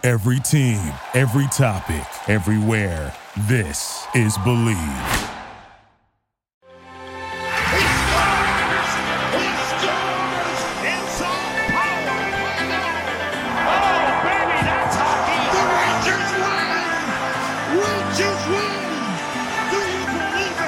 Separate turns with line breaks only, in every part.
Every team, every topic, everywhere. This is Believe.
He scores! In Sao Paulo! Oh, baby, that's hockey! The Rangers win! Do you believe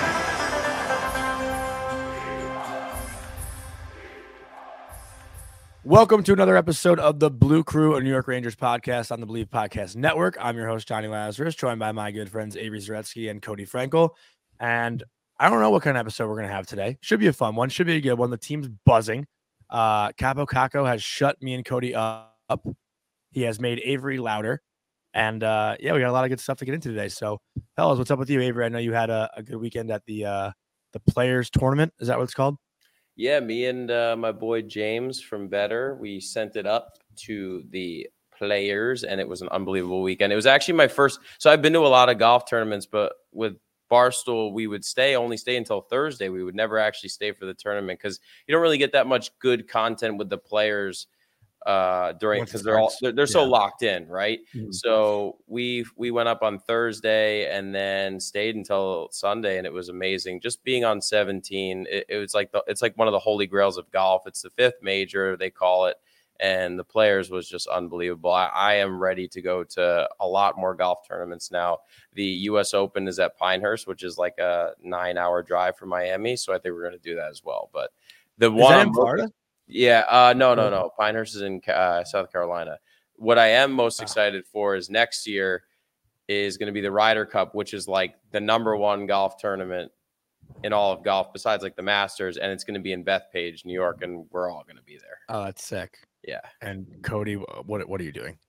it?
Welcome to another episode of the Blue Crew, a New York Rangers podcast on the Believe Podcast Network. I'm your host, Johnny Lazarus, joined by my good friends Avery Zaretsky and Cody Frankel. And I don't know what kind of episode we're going to have today. Should be a fun one. Should be a good one. The team's buzzing. Capo Caco has shut me and Cody up. He has made Avery louder. And we got a lot of good stuff to get into today. So, fellas, what's up with you, Avery? I know you had a good weekend at the Players Tournament. Is that what it's called?
Yeah, me and my boy James from Better, we sent it up to the Players, and it was an unbelievable weekend. It was actually my first. So I've been to a lot of golf tournaments, but with Barstool, we would only stay until Thursday. We would never actually stay for the tournament because you don't really get that much good content with the Players during, because they're so locked in, right? Mm-hmm. So we went up on Thursday and then stayed until Sunday, and it was amazing. Just being on 17, it was like it's like one of the holy grails of golf. It's the fifth major, they call it, and the Players was just unbelievable. I am ready to go to a lot more golf tournaments now. The U.S. Open is at Pinehurst, which is like a 9-hour drive from Miami, so I think we're going to do that as well. But the one in Florida. Yeah, no. Pinehurst is in South Carolina. What I am most excited for is next year is going to be the Ryder Cup, which is like the number one golf tournament in all of golf besides like the Masters, and it's going to be in Bethpage, New York, and we're all going to be there.
Oh, that's sick.
Yeah.
And Cody, what are you doing?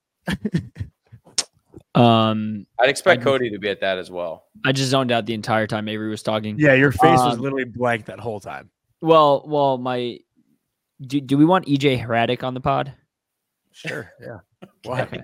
I'd expect Cody to be at that as well.
I just zoned out the entire time Avery was talking.
Yeah, your face was literally blank that whole time.
Well, Do we want EJ Hradek on the pod?
Sure. Yeah. Why?
Okay.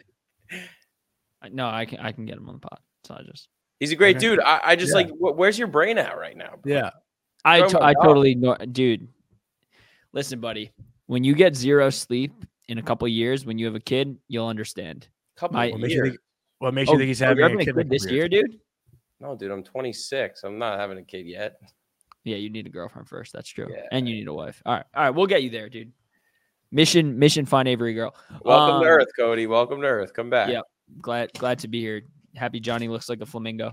No, I can get him on the pod. So
he's a great dude. I just like, where's your brain at right now, bro?
Yeah.
I totally know, dude. Listen, buddy, when you get zero sleep in a couple of years, when you have a kid, you'll understand.
What makes you think he's having a kid
this year, dude?
No, dude, I'm 26. I'm not having a kid yet.
Yeah, you need a girlfriend first. That's true.
Yeah.
And you need a wife. All right. We'll get you there, dude. Mission find Avery girl.
Welcome to Earth, Cody. Welcome to Earth. Come back.
Yeah. Glad to be here. Happy Johnny looks like a flamingo.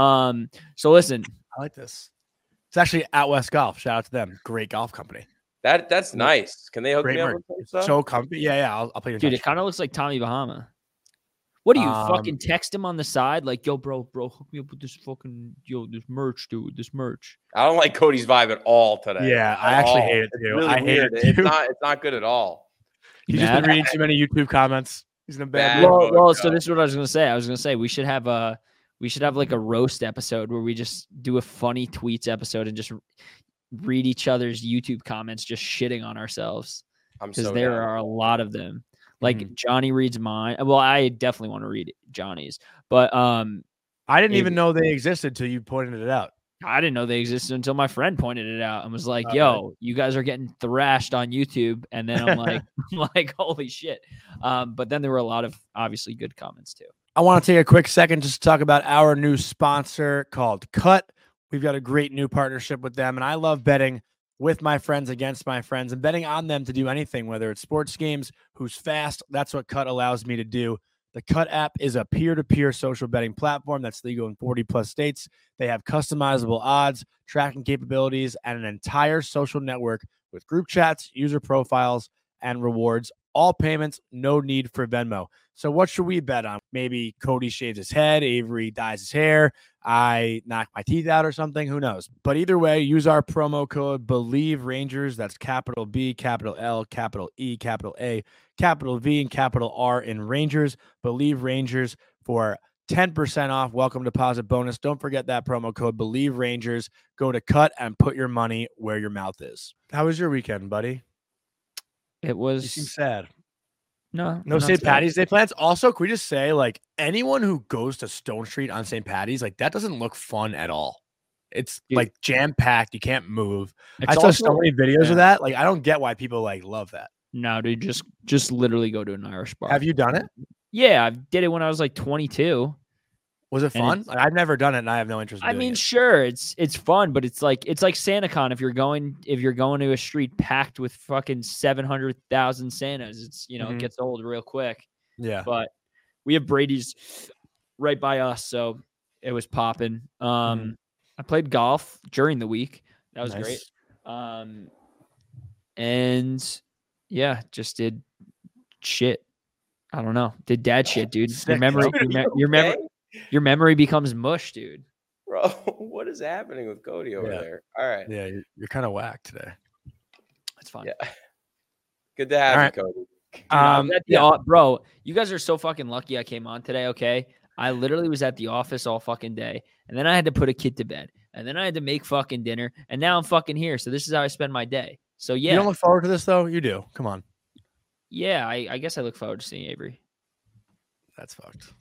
So listen.
I like this. It's actually Out West Golf. Shout out to them. Great golf company.
That's nice. Can they hook me up with some stuff?
So comfy. Yeah. I'll play your
dude. It kind of looks like Tommy Bahama. What do you fucking text him on the side? Like, yo, bro, hook me up with this fucking, this merch, dude, this merch.
I don't like Cody's vibe at all today.
Yeah, I actually hate it too.
Really
I hate it too.
It's not good at all.
He's just been reading too many YouTube comments. He's in a bad
mood. Well, so this is what I was going to say. I was going to say we should have like a roast episode where we just do a funny tweets episode and just read each other's YouTube comments, just shitting on ourselves. Because there are a lot of them. Like Johnny reads mine. Well, I definitely want to read Johnny's, but
I didn't even know they existed till you pointed it out.
I didn't know they existed until my friend pointed it out and was like, "Yo, you guys are getting thrashed on YouTube." And then I'm like, "Holy shit!" But then there were a lot of obviously good comments too.
I want to take a quick second just to talk about our new sponsor called Cut. We've got a great new partnership with them, and I love betting with my friends against my friends and betting on them to do anything, whether it's sports games, who's fast. That's what Cut allows me to do. The Cut app is a peer-to-peer social betting platform that's legal in 40 plus states. They have customizable odds, tracking capabilities, and an entire social network with group chats, user profiles, and rewards. All payments, no need for Venmo. So what should we bet on? Maybe Cody shaves his head, Avery dyes his hair, I knock my teeth out or something. Who knows? But either way, use our promo code Believe Rangers. That's capital B, capital L, capital E, capital A, capital V, and capital R in Rangers. Believe Rangers for 10% off. Welcome deposit bonus. Don't forget that promo code Believe Rangers. Go to Cut and put your money where your mouth is. How was your weekend, buddy?
It was.
You seem sad.
No
St. Patty's Day plans. Also, can we just say, like, anyone who goes to Stone Street on St. Patty's, like, that doesn't look fun at all. It's like jam packed. You can't move. I saw so many videos of that. Like, I don't get why people like love that.
No, dude, just literally go to an Irish bar.
Have you done it?
Yeah, I did it when I was like 22.
Was it
And
fun? Like, I've never done it, and I have no interest in
I
doing
mean,
it.
sure, it's fun, but it's like SantaCon if you're going to a street packed with fucking 700,000 Santas. It's it gets old real quick.
Yeah.
But we have Brady's right by us, so it was popping. I played golf during the week. That was great. And yeah, just did shit. I don't know. Did dad shit, dude.
Sick,
Your memory becomes mush, dude.
Bro, what is happening with Cody over there? All right.
Yeah, you're kind of whack today.
That's fine.
Yeah. Good to have you, Cody.
Dude, bro, you guys are so fucking lucky I came on today, okay? I literally was at the office all fucking day, and then I had to put a kid to bed, and then I had to make fucking dinner, and now I'm fucking here. So this is how I spend my day. So yeah.
You don't look forward to this though? You do. Come on.
Yeah, I guess I look forward to seeing Avery.
That's fucked.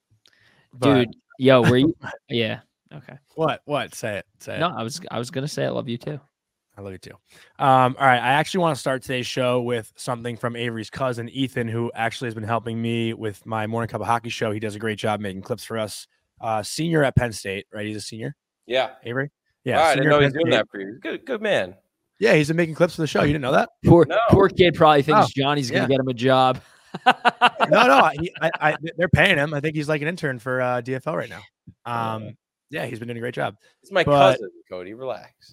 Dude, yo, were you? Yeah. Okay.
What? Say it.
No, I was gonna say I love you too.
I love you too. All right. I actually want to start today's show with something from Avery's cousin, Ethan, who actually has been helping me with my Morning Cup of Hockey show. He does a great job making clips for us. Senior at Penn State, right? He's a senior.
Yeah.
Avery? Yeah.
I didn't know he's doing that for you. Good man.
Yeah, he's been making clips for the show. You didn't know that?
Poor kid probably thinks Johnny's going to get him a job.
No. They're paying him. I think he's like an intern for DFL right now. Yeah, he's been doing a great job.
It's my cousin, Cody. Relax.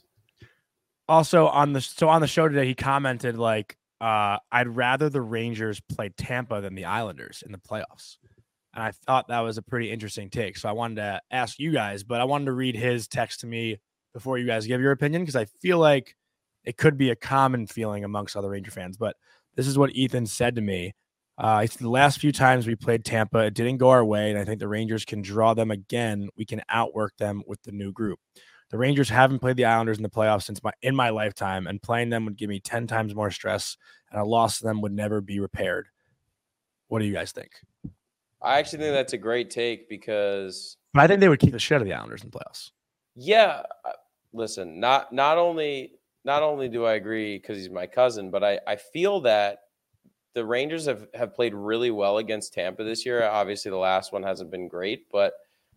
Also on the show today, he commented like, I'd rather the Rangers play Tampa than the Islanders in the playoffs. And I thought that was a pretty interesting take. So I wanted to ask you guys, but I wanted to read his text to me before you guys give your opinion, because I feel like it could be a common feeling amongst other Ranger fans. But this is what Ethan said to me. The last few times we played Tampa, it didn't go our way, and I think the Rangers can draw them again. We can outwork them with the new group. The Rangers haven't played the Islanders in the playoffs in my lifetime, and playing them would give me 10 times more stress, and a loss to them would never be repaired. What do you guys think?
I actually think that's a great take because
I think they would keep the shit out of the Islanders in the playoffs.
Yeah, listen, not only do I agree because he's my cousin, but I feel that the Rangers have played really well against Tampa this year. Obviously, the last one hasn't been great, but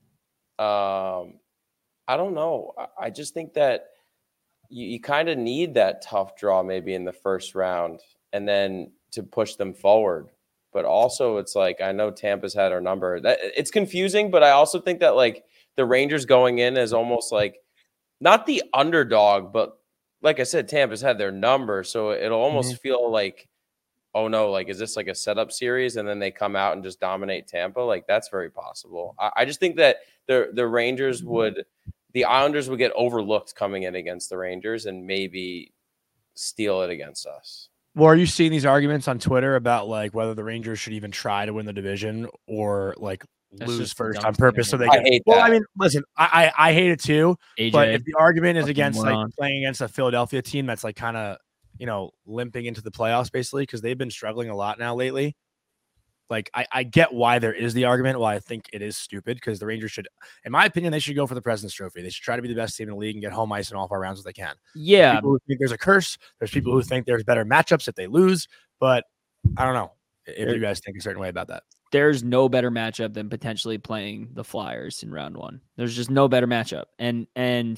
I don't know. I just think that you kind of need that tough draw maybe in the first round and then to push them forward. But also it's like, I know Tampa's had our number. It's confusing, but I also think that like the Rangers going in as almost like not the underdog, but like I said, Tampa's had their number. So it'll almost feel like, oh no, like, is this like a setup series? And then they come out and just dominate Tampa. Like that's very possible. I just think that the Rangers the Islanders would get overlooked coming in against the Rangers and maybe steal it against us.
Well, are you seeing these arguments on Twitter about like whether the Rangers should even try to win the division or like lose first on purpose so they can?
I hate that.
I mean, listen, I hate it too.
AJ,
but if the argument is against
moron.
like playing against a Philadelphia team that's like kind of limping into the playoffs basically because they've been struggling a lot now lately. Like I get why there is the argument. Why I think it is stupid because the Rangers should, in my opinion, they should go for the President's Trophy. They should try to be the best team in the league and get home ice in all of our rounds if they can.
Yeah.
There's people who think there's a curse. There's people who think there's better matchups if they lose. But I don't know if you guys think a certain way about that.
There's no better matchup than potentially playing the Flyers in round one. There's just no better matchup. And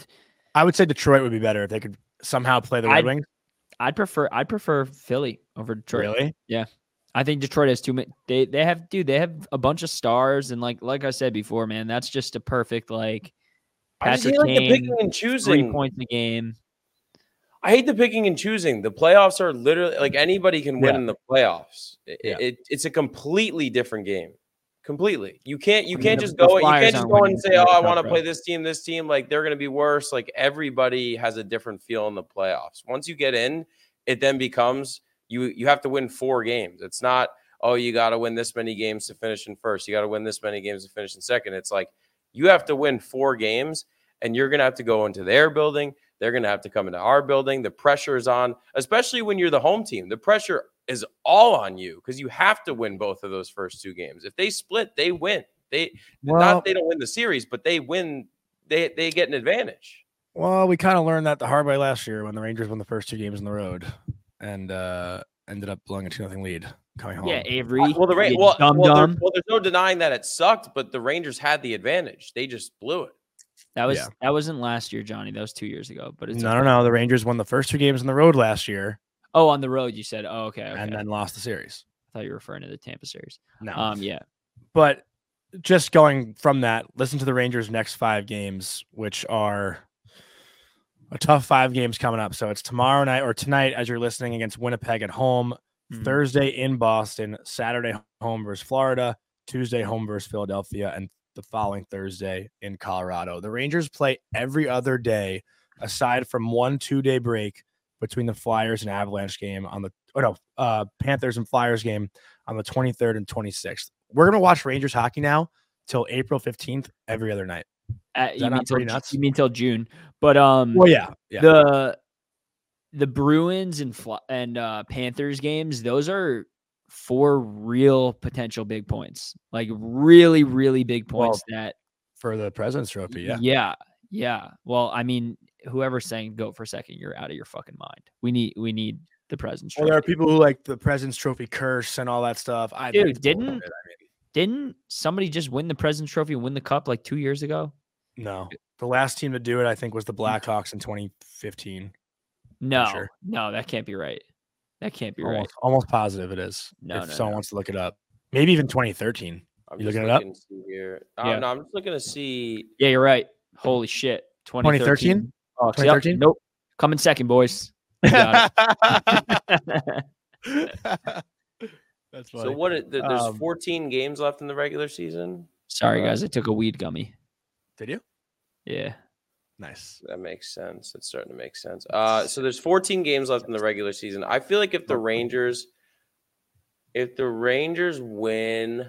I would say Detroit would be better if they could somehow play the Red Wings.
I'd prefer Philly over Detroit.
Really?
Yeah. I think Detroit has too many. They have a bunch of stars, and like I said before, man, that's just a perfect like Patrick Kane,
picking and choosing
3 points in the game.
I hate the picking and choosing. The playoffs are literally like anybody can win in the playoffs. It's a completely different game. Completely. You can't just go and say, "Oh, I want to play this team, this team." Like they're going to be worse. Like everybody has a different feel in the playoffs. Once you get in, it then becomes you have to win 4 games. It's not, oh, you got to win this many games to finish in first. You got to win this many games to finish in second. It's like you have to win 4 games, and you're going to have to go into their building. They're going to have to come into our building. The pressure is on, especially when you're the home team. The pressure is all on you because you have to win both of those first 2 games. If they split, they win. They don't win the series, but they win. They get an advantage.
Well, we kind of learned that the hard way last year when the Rangers won the first 2 games on the road, and ended up blowing a 2-0 lead coming home.
Yeah, Avery.
Well,
dumb.
there's no denying that it sucked, but the Rangers had the advantage. They just blew it.
That wasn't last year, Johnny. That was 2 years ago. But it's
No. The Rangers won the first 2 games on the road last year.
Oh, on the road, you said. Oh, okay.
And then lost the series.
I thought you were referring to the Tampa series.
No.
Yeah.
But just going from that, listen to the Rangers' next 5 games, which are a tough 5 games coming up. So it's tomorrow night or tonight as you're listening against Winnipeg at home, Thursday in Boston, Saturday home versus Florida, Tuesday home versus Philadelphia, and the following Thursday in Colorado. The Rangers play every other day aside from 1 2-day break between the Flyers and Avalanche game on the Panthers and Flyers game on the 23rd and 26th. We're going to watch Rangers hockey now till April 15th every other night.
You mean till June? But
well, yeah.
The Bruins and Panthers games, those are 4 real potential big points, like really, really big points
for the President's Trophy.
Yeah. Well, I mean, whoever's saying go for second, you're out of your fucking mind. We need the President's Trophy.
Well, there are people who like the President's Trophy curse and all that stuff.
Didn't somebody just win the President's Trophy and win the cup like 2 years ago?
No, the last team to do it, I think, was the Blackhawks in 2015.
No, that can't be right. That can't be right.
Almost positive it is. If someone wants to look it up, maybe even 2013. You looking it up?
Here. No, I'm just looking to see.
Yeah, you're right. Holy shit,
2013.
2013? Yep. Nope. Coming second, boys. Got
it. That's funny.
So there's 14 games left in the regular season.
Sorry, guys, I took a weed gummy.
Did you?
Yeah.
Nice.
That makes sense. It's starting to make sense. So there's 14 games left in the regular season. I feel like if the Rangers win,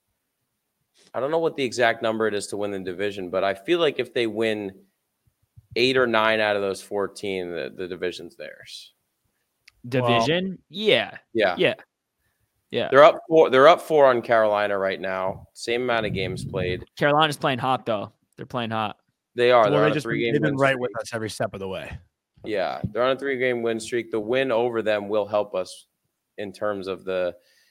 I don't know what the exact number it is to win the division, but I feel like if they win 8 or 9 out of those 14, the division's theirs.
Division? Yeah.
They're up 4 on Carolina right now. Same amount of games played.
Carolina's playing hot though. They're playing hot.
They are.
Well, they've been right with us every step of the way.
Yeah, they're on a 3-game win streak. The win over them will help us in terms of the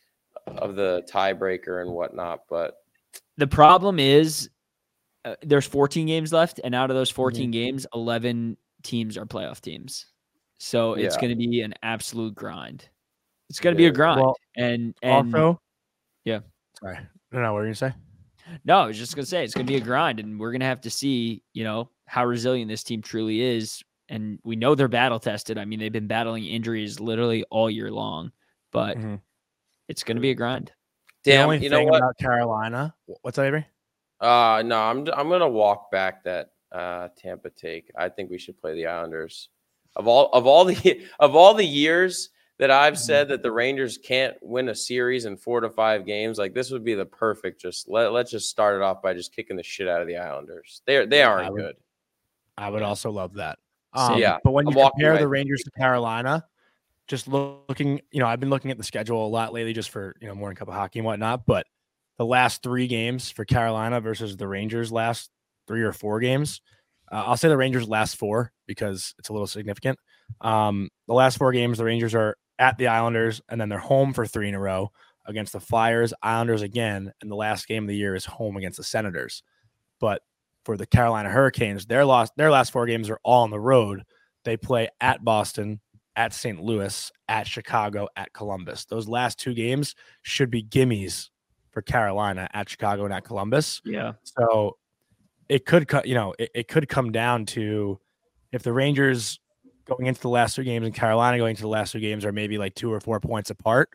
tiebreaker and whatnot. But
the problem is there's 14 games left, and out of those 14 games, 11 teams are playoff teams. So it's going to be an absolute grind. It's going to be a grind. Well, and
also,
yeah.
Sorry, no, what were you going to say?
No, I was just going to say it's going to be a grind, and we're going to have to see, how resilient this team truly is. And we know they're battle tested. I mean, they've been battling injuries literally all year long, but it's going to be a grind.
Damn,
you know what? About Carolina, what's that, Avery?
No, I'm going to walk back that Tampa take. I think we should play the Islanders. Of all the years that I've said that the Rangers can't win a series in 4 to 5 games, like this would be the perfect. Let's just start it off by just kicking the shit out of the Islanders. They aren't good.
I would also love that.
But
when you compare the Rangers to Carolina, just looking, I've been looking at the schedule a lot lately, just for morning cup of hockey and whatnot. But the last 3 games for Carolina versus the Rangers' last 3 or 4 games, I'll say the Rangers' last 4 because it's a little significant. The last 4 games, the Rangers are at the Islanders, and then they're home for 3 in a row against the Flyers, Islanders again, and the last game of the year is home against the Senators. But for the Carolina Hurricanes, their last 4 games are all on the road. They play at Boston, at St. Louis, at Chicago, at Columbus. Those last 2 games should be gimmies for Carolina at Chicago and at Columbus.
Yeah.
So it could it could come down to if the Rangers going into the last 2 games and Carolina going into the last 2 games are maybe like 2 or 4 points apart.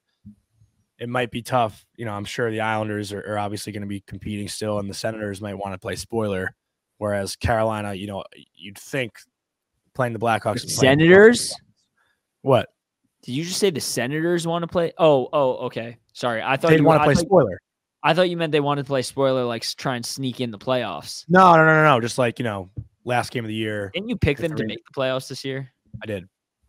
It might be tough. I'm sure the Islanders are obviously going to be competing still, and the Senators might want to play spoiler. Whereas Carolina, you'd think playing the Blackhawks.
The Senators?
What?
Did you just say the Senators want to play? Oh, okay. Sorry. I thought
they want to play spoiler.
I thought you meant they wanted to play spoiler, like try and sneak in the playoffs.
No. Just like, last game of the year.
Didn't you pick them to make the playoffs this year?
I did.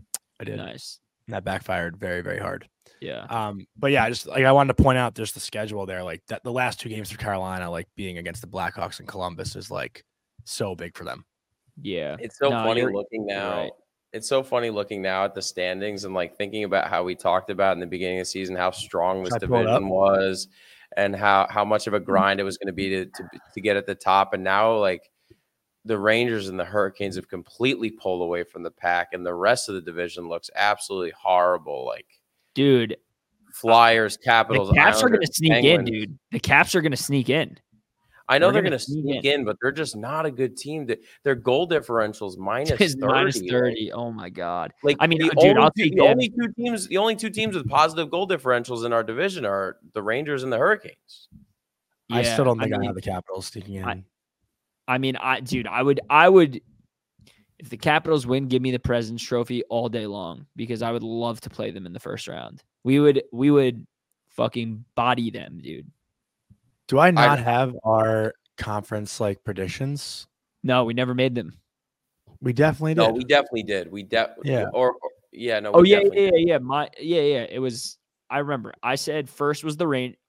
Nice.
And that backfired very, very hard.
Yeah.
But yeah, just like I wanted to point out just the schedule there, like that the last 2 games for Carolina, like being against the Blackhawks and Columbus is like so big for them.
Yeah.
It's so funny looking now. Right. It's so funny looking now at the standings and like thinking about how we talked about in the beginning of the season how strong this
Should I pull it
division
up?
was and how much of a grind it was going to be to get at the top. And now like the Rangers and the Hurricanes have completely pulled away from the pack, and the rest of the division looks absolutely horrible. Like,
dude,
Flyers, Capitals,
the Caps are
Islanders,
going to sneak
Penguins.
in, dude. The Caps are going to sneak in.
I know
They're
they're going
gonna
to
sneak
sneak in, but they're just not a good team. Their goal differentials minus
It's
30.
minus 30. Oh my god.
Like,
I mean,
the
dude,
only
I'll
two,
take
the
them.
only two teams with positive goal differentials in our division are the Rangers and the Hurricanes.
I still don't think I
mean,
have the Capitals sneaking in.
I mean, I would, if the Capitals win, give me the President's Trophy all day long because I would love to play them in the first round. We would fucking body them, dude.
Do I not have our conference like predictions?
No, we never made them.
We definitely did.
No, we definitely did. We definitely,
Yeah.
No.
Oh
we
yeah,
definitely did.
yeah. It was. I remember. I said first was the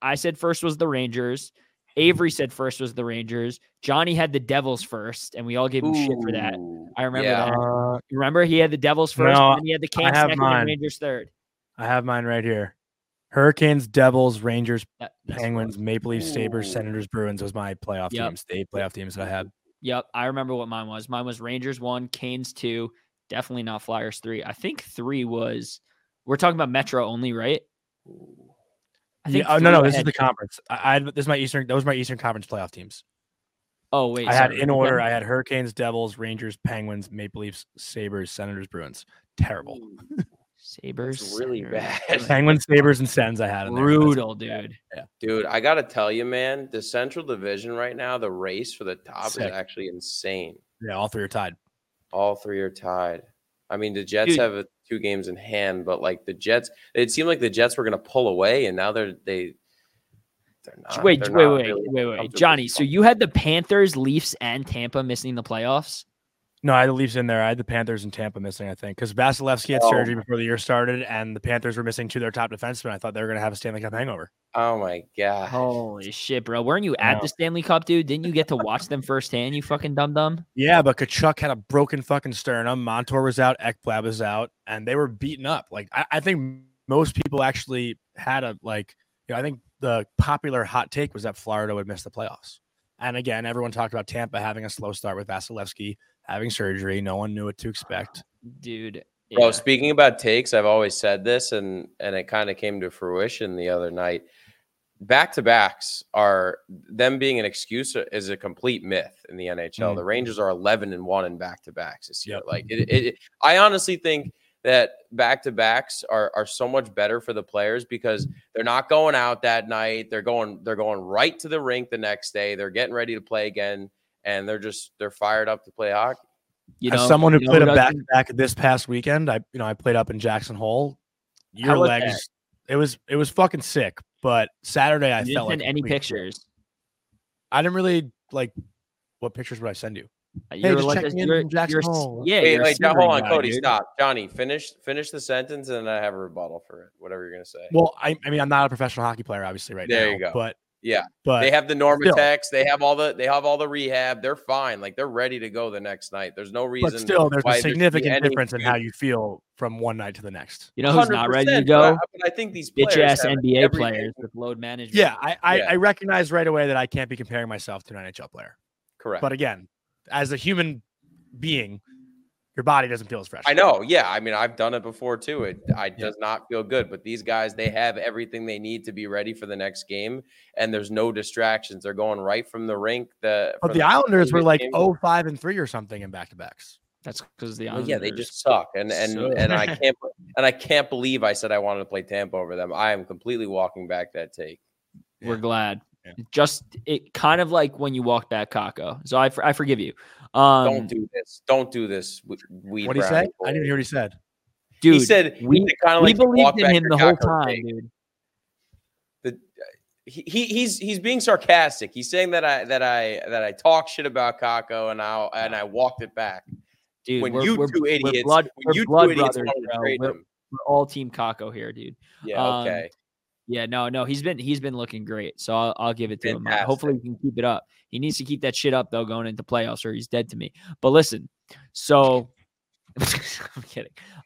Rangers. Avery said first was the Rangers. Johnny had the Devils first, and we all gave him shit for that.
Ooh,
I remember
yeah.
that. You remember he had the Devils first,
No,
and then he had the Canes
have
second
mine.
and Rangers third.
I have mine right here. Hurricanes, Devils, Rangers,
That's
Penguins, Maple Leafs, Sabres,
Ooh.
Senators, Bruins was my playoff
Yep.
teams. The 8 playoff teams that I had.
Yep, I remember what mine was. Mine was Rangers 1, Canes 2, definitely not Flyers 3. I think 3 was. We're talking about Metro only, right? I think
Yeah,
3
no,
I
this is
had-
the conference. I this is my Eastern. Those were my Eastern Conference playoff teams.
Oh wait,
I had
sorry,
in
repeat
order.
that.
I had Hurricanes, Devils, Rangers, Penguins, Maple Leafs, Sabres, Senators, Bruins. Terrible.
Sabres.
It's really
Senators,
bad.
Bruins.
Penguins, Sabres, and Sens. I had in there.
Brutal, dude.
Dude, I got to tell you, man, the Central Division right now, the race for the top
Sick.
is actually insane.
Yeah, all three are tied.
All three are tied. I mean, the Jets
Dude.
have 2 games in hand, but like the Jets, it seemed like the Jets were going to pull away, and now they're not.
Wait,
they're
wait,
not
wait,
really
wait, wait,
comfortably
Johnny. So
strong.
you had the Panthers, Leafs, and Tampa missing the playoffs?
No, I had the Leafs in there. I had the Panthers and Tampa missing, I think, because Vasilevsky had
Oh.
surgery before the year started, and the Panthers were missing 2 of their top defensemen. I thought they were going to have a Stanley Cup hangover.
Oh my god!
Holy shit, bro! Weren't you
I
at
know.
the Stanley Cup, dude? Didn't you get to watch them firsthand? You fucking dum dum.
Yeah, but Kachuk had a broken fucking sternum. Montour was out. Ekblad was out, and they were beaten up. Like I think most people actually had I think the popular hot take was that Florida would miss the playoffs. And again, everyone talked about Tampa having a slow start with Vasilevsky having surgery. No one knew what to expect.
Dude.
Bro,
yeah.
speaking about takes, I've always said this, and it kind of came to fruition the other night. Back-to-backs are them being an excuse is a complete myth in the NHL. The Rangers are 11-1 in back-to-backs this year.
Yep.
Like I honestly think that back-to-backs are so much better for the players because they're not going out that night. They're going right to the rink the next day. They're getting ready to play again, and they're fired up to play hockey.
As someone who
you know
played
who
a
doesn't-
back this past weekend, I played up in Jackson Hole. Your
How was
legs, it was fucking sick. But Saturday I
You didn't
felt like
send any
a complete
pictures.
I didn't really like. What pictures would I send you?
You're
just
like
checking in from Jackson Hole.
Yeah,
Wait,
you're a
hold
Sebring
on,
guy,
Cody,
dude.
stop. Johnny, finish the sentence, and then I have a rebuttal for it. Whatever you're gonna say.
Well, I mean, I'm not a professional hockey player, obviously, right now.
There you go.
But
Yeah,
but
they have the
still.
Normatex. They have all the rehab. They're fine. Like they're ready to go the next night. There's no reason.
But still, there's
why
a
there should be
significant
any
difference in how
excuse.
you feel from one night to the next.
You know who's not ready to
100%,
go?
But I think these players
Bitch ass
have
NBA
everything.
players with load management.
Yeah, I
Yeah.
recognize right away that I can't be comparing myself to an NHL player.
Correct.
But again, as a human being, your body doesn't feel as fresh.
I know. Yeah. I mean, I've done it before too. It does not feel good. But these guys, they have everything they need to be ready for the next game, and there's no distractions. They're going right from the rink.
But
from
the Islanders were
previous
like
game.
0-5-3 or something in back-to-backs.
That's because the
Well,
Islanders.
yeah, they just suck, and I can't believe I said I wanted to play Tampa over them. I am completely walking back that take.
We're glad.
Yeah.
Just it kind of like when you walked back Kako. So I forgive you.
Don't do this. Don't do this. Weed
What did he say? I didn't hear what he said.
dude.
He said
we
kind of
we
like to walk
believed in
back
him
your
the whole
Kako
time,
take.
dude.
He's being sarcastic. He's saying that I talk shit about Kako and I walked it back.
Dude,
When
we're,
you
we're,
two
we're
idiots,
blood,
when
we're
you
blood
two idiots
brothers,
wanted to
bro.
trade
We're,
him.
we're all team Kako here, dude.
Yeah, okay.
Yeah, no, he's been looking great. So I'll give it to him.
Fantastic.
Hopefully he can keep it up. He needs to keep that shit up though, going into playoffs, or he's dead to me. But listen, so I'm kidding.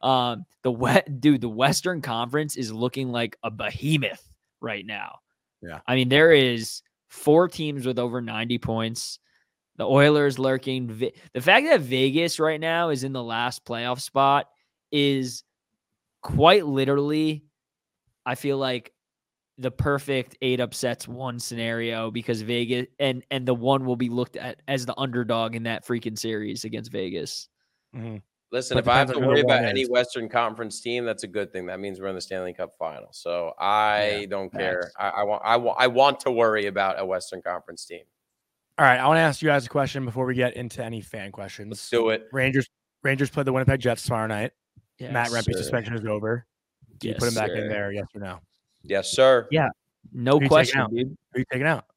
The Western Conference is looking like a behemoth right now.
Yeah.
I mean, there is 4 teams with over 90 points. The Oilers lurking. The fact that Vegas right now is in the last playoff spot is quite literally, I feel like, the perfect 8 upsets 1 scenario, because Vegas and the 1 will be looked at as the underdog in that freaking series against Vegas.
Mm-hmm.
Listen,
But
if I have
depends
to
on who
worry
the one
about any
is.
Western Conference team, that's a good thing. That means we're in the Stanley Cup final. So I don't care. I want to worry about a Western Conference team.
All right, I want to ask you guys a question before we get into any fan questions.
Let's do it.
Rangers play the Winnipeg Jets tomorrow night.
Yes,
Matt Rempe's
sir.
suspension is over. Do you put him back in there? Yes or no?
Yes, sir.
Yeah, no
Who you taking
question,
out?
dude.
Who are you taking out?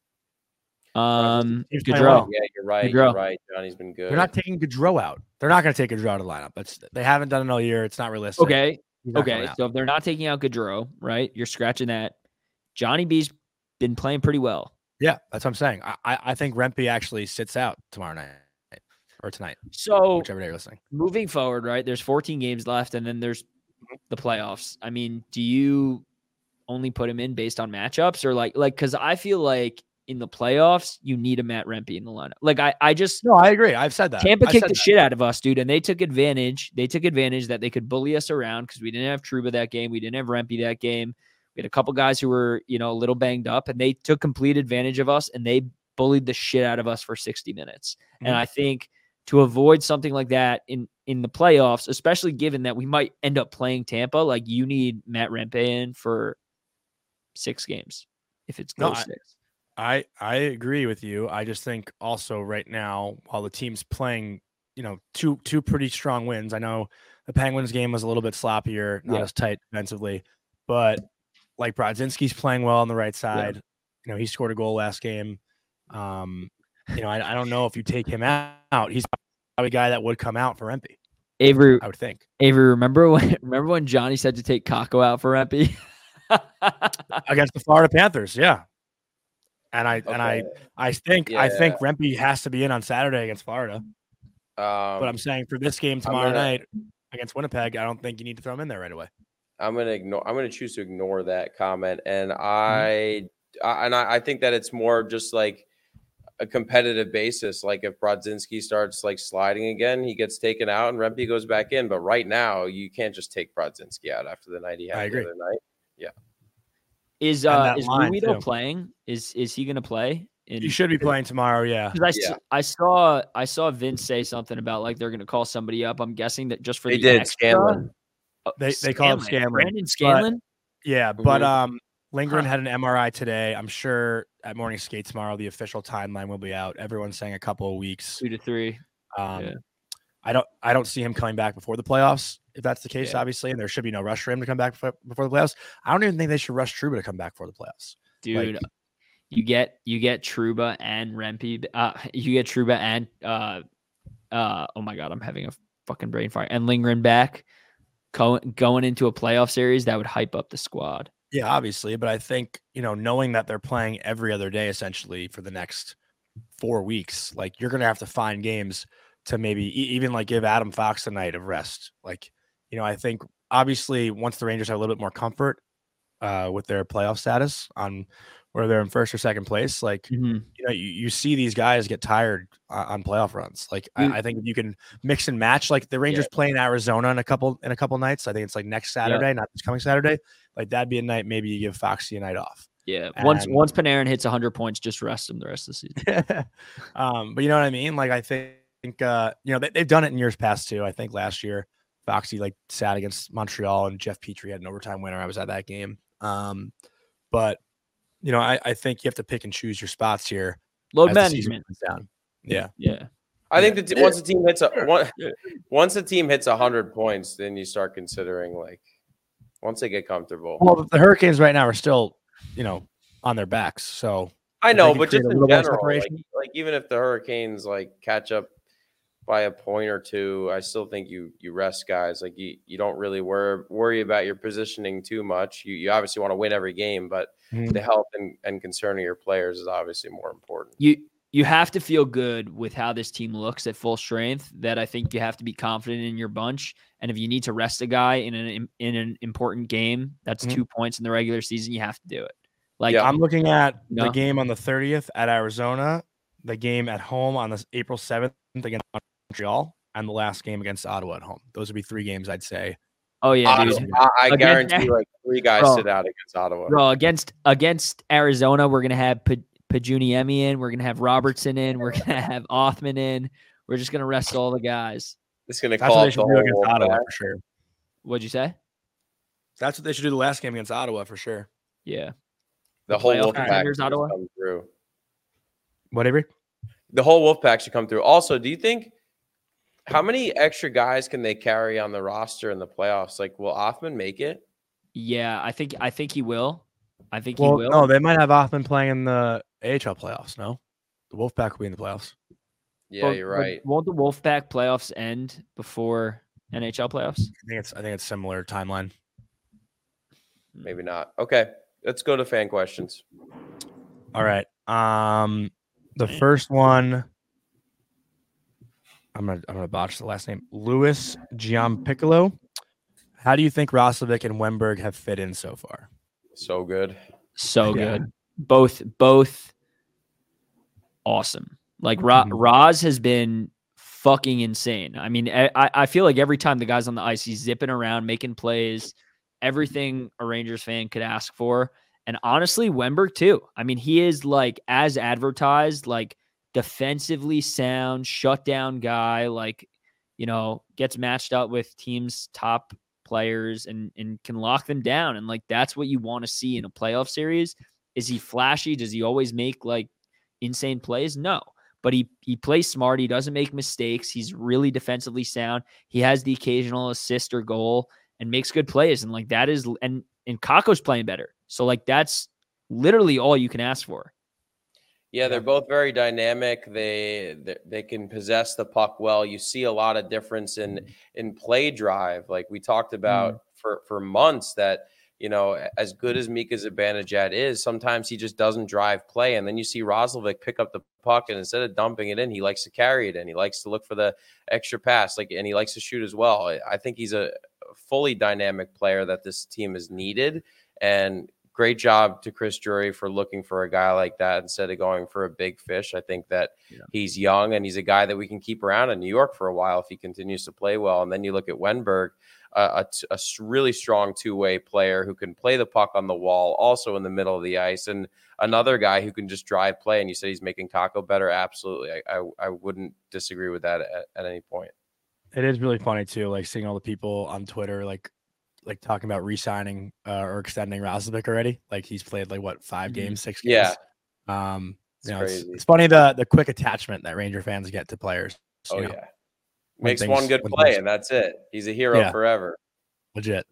Gaudreau.
well.
Yeah, you're right.
Gaudreau.
You're right. Johnny's been good.
They're not taking Gaudreau out. They're not going to take Gaudreau out of the lineup. They haven't done it all year. It's not realistic.
Okay.
He's not coming
Okay.
out.
So if they're not taking out Gaudreau, right? You're scratching that. Johnny B's been playing pretty well.
Yeah, that's what I'm saying. I think Rempe actually sits out tomorrow night or tonight,
So
whichever day you're listening.
moving forward, right? There's 14 games left, and then there's the playoffs. I mean, do you only put him in based on matchups, or like because I feel like in the playoffs you need a Matt Rempe in the lineup. Like I just
No, I agree. I've said that.
Tampa
I
kicked
said
the
that.
shit out of us, dude, and they took advantage. They took advantage that they could bully us around because we didn't have Trouba that game. We didn't have Rempe that game. We had a couple guys who were, a little banged up, and they took complete advantage of us, and they bullied the shit out of us for 60 minutes.
Mhm.
And I think to avoid something like that in the playoffs, especially given that we might end up playing Tampa, like you need Matt Rempe in for 6 games if it's
No,
close 6.
I agree with you. I just think also right now, while the team's playing, two pretty strong wins. I know the Penguins game was a little bit sloppier, not as tight defensively, but like Brodzinski's playing well on the right side. He scored a goal last game. I don't know if you take him out, he's probably a guy that would come out for Rempe.
Avery,
I would think.
Avery, remember when Johnny said to take Kakko out for Rempe?
Against the Florida Panthers, yeah. And I think Rempe has to be in on Saturday against Florida. But I'm saying for this game tomorrow night against Winnipeg, I don't think you need to throw him in there right away.
I'm gonna choose to ignore that comment, and I think that it's more just like a competitive basis. Like if Brodzinski starts like sliding again, he gets taken out and Rempe goes back in. But right now, you can't just take Brodzinski out after the night he had the other night. Yeah.
Is Ruido playing? Is he going to play?
He should be playing tomorrow. Yeah.
I saw Vince say something about like they're going to call somebody up. I'm guessing that just for
they did
extra,
Scanlon.
They call him Scanlon.
Brandon Scanlon.
But Lindgren had an MRI today. I'm sure at morning skate tomorrow the official timeline will be out. Everyone's saying a couple of weeks,
2 to 3.
I don't see him coming back before the playoffs. If that's the case, obviously, and there should be no rush for him to come back before the playoffs. I don't even think they should rush Trouba to come back before the playoffs.
Dude, you get Trouba and Rempe. You get Trouba and oh my god, I'm having a fucking brain fire. And Lindgren back going into a playoff series, that would hype up the squad.
Yeah, obviously, but I think knowing that they're playing every other day essentially for the next 4 weeks, like you're gonna have to find games to maybe even like give Adam Fox a night of rest. Like, I think obviously once the Rangers have a little bit more comfort with their playoff status on where they're in first or second place, like, you see these guys get tired on playoff runs. Like, I think if you can mix and match, like the Rangers play in Arizona in a couple nights. I think it's like next Saturday, not this coming Saturday. Like that'd be a night. Maybe you give Foxy a night off.
Yeah. Once Panarin hits 100 points, just rest him the rest of the season.
But you know what I mean? Like, I think, they've done it in years past too. I think last year Foxy like sat against Montreal and Jeff Petrie had an overtime winner. I was at that game. But I think you have to pick and choose your spots here.
Load management.
Down. Yeah.
Yeah.
I think that once a team hits 100 points, then you start considering like once they get comfortable.
Well, the Hurricanes right now are still, on their backs. So
I know, but just in general, like even if the Hurricanes like catch up by a point or two, I still think you rest guys. Like you don't really worry about your positioning too much. You obviously want to win every game, but the health and concern of your players is obviously more important.
you have to feel good with how this team looks at full strength. That I think you have to be confident in your bunch. And if you need to rest a guy in an important game, that's 2 points in the regular season. You have to do it. Like
I'm looking at
No.
the game on the 30th at Arizona, the game at home on this April 7th against Montreal, and the last game against Ottawa at home. Those would be 3 games, I'd say.
Oh yeah, dude.
I
Against-
guarantee like 3 guys
Bro.
sit out against Ottawa.
Bro, against Arizona, we're gonna have Pajuniemi in. We're gonna have Robertson in. We're gonna have Othman in. We're just gonna rest all the guys.
It's going to
That's
call
what they
up
should
the
do
whole
against Ottawa
Wolfpack.
for sure.
What'd you say?
That's what they should do the last game against Ottawa for sure.
Yeah.
The whole
playoff
Wolfpack
contenders,
should
Ottawa?
come through.
Whatever.
The whole Wolfpack should come through. Also, do you think how many extra guys can they carry on the roster in the playoffs? Like, will Othman make it?
Yeah, I think he will. I think
Well,
he will.
no, they might have Othman playing in the AHL playoffs. No, the Wolfpack will be in the playoffs.
Yeah,
But-
you're
but
right.
Won't the Wolfpack playoffs end before NHL playoffs?
I think it's similar timeline.
Maybe not. Okay, let's go to fan questions.
All right. The first one, I'm gonna botch the last name. Louis Giampiccolo. How do you think Roslovic and Wenberg have fit in so far?
So good.
So
Yeah.
good. Both awesome. Like Roz has been fucking insane. I mean, I feel like every time the guy's on the ice, he's zipping around, making plays, everything a Rangers fan could ask for. And honestly, Wenberg too. I mean, he is like as advertised, like defensively sound, shutdown guy, like, you know, gets matched up with teams' top players and can lock them down. And like, that's what you want to see in a playoff series. Is he flashy? Does he always make like insane plays? No, but he plays smart. He doesn't make mistakes. He's really defensively sound. He has the occasional assist or goal and makes good plays. And like that is, and Kakko's playing better. So like, that's literally all you can ask for.
Yeah, they're both very dynamic. They can possess the puck well. You see a lot of difference in play drive. Like we talked about for months that, you know, as good as Mika Zibanejad is, sometimes he just doesn't drive play. And then you see Roslovic pick up the puck, and instead of dumping it in, he likes to carry it in. He likes to look for the extra pass, and he likes to shoot as well. I think he's a fully dynamic player that this team has needed. And great job to Chris Drury for looking for a guy like that instead of going for a big fish. I think that he's young and he's a guy that we can keep around in New York for a while if he continues to play well. And then you look at Wenberg, a really strong two-way player who can play the puck on the wall, also in the middle of the ice, and another guy who can just drive play. And you said he's making Kakko better. Absolutely. I wouldn't disagree with that at any point.
It is really funny too, like seeing all the people on Twitter, like talking about re-signing or extending Roslovic already. Like he's played like what 5 games, 6 games.
Yeah.
You know,
crazy.
it's funny the quick attachment that Ranger fans get to players.
Oh,
you know,
yeah.
when
Makes
things-
one good
when
play,
things-
and that's it. He's a hero
Yeah.
forever.
legit.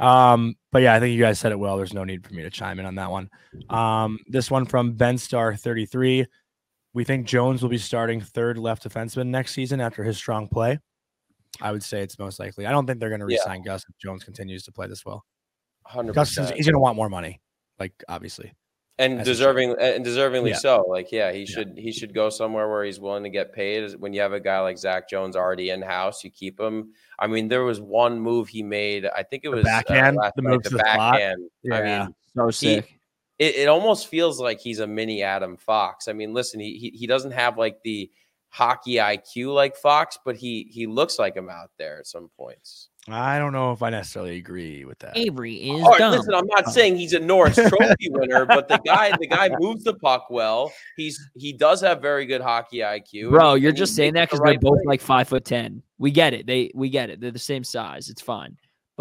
But yeah, I think you guys said it well. There's no need for me to chime in on that one. This one from Ben Star 33. We think Jones will be starting third left defenseman next season after his strong play. I would say it's most likely. I don't think they're going to re-sign Gus if Jones continues to play this well.
100%.
Gus, he's going to want more money, like obviously.
And
As he should.
deservingly
Yeah.
so. Like, yeah, he should go somewhere where he's willing to get paid. When you have a guy like Zach Jones already in house, you keep him. I mean, there was one move he made. I think it was
backhand,
last
the
night,
move to the slot.
backhand. I
Yeah.
mean,
So sick.
it almost feels like he's a mini Adam Fox. I mean, listen, he doesn't have like the hockey IQ like Fox, but he looks like him out there at some points.
I don't know if I necessarily agree with that.
Avery is
All right,
dumb.
listen, I'm not saying he's a Norris Trophy winner, but the guy moves the puck well. He does have very good hockey IQ.
Bro,
and
you're
he
just saying that
makes the
because they're
right
both
play.
like 5'10". We get it. We get it. They're the same size. It's fine. But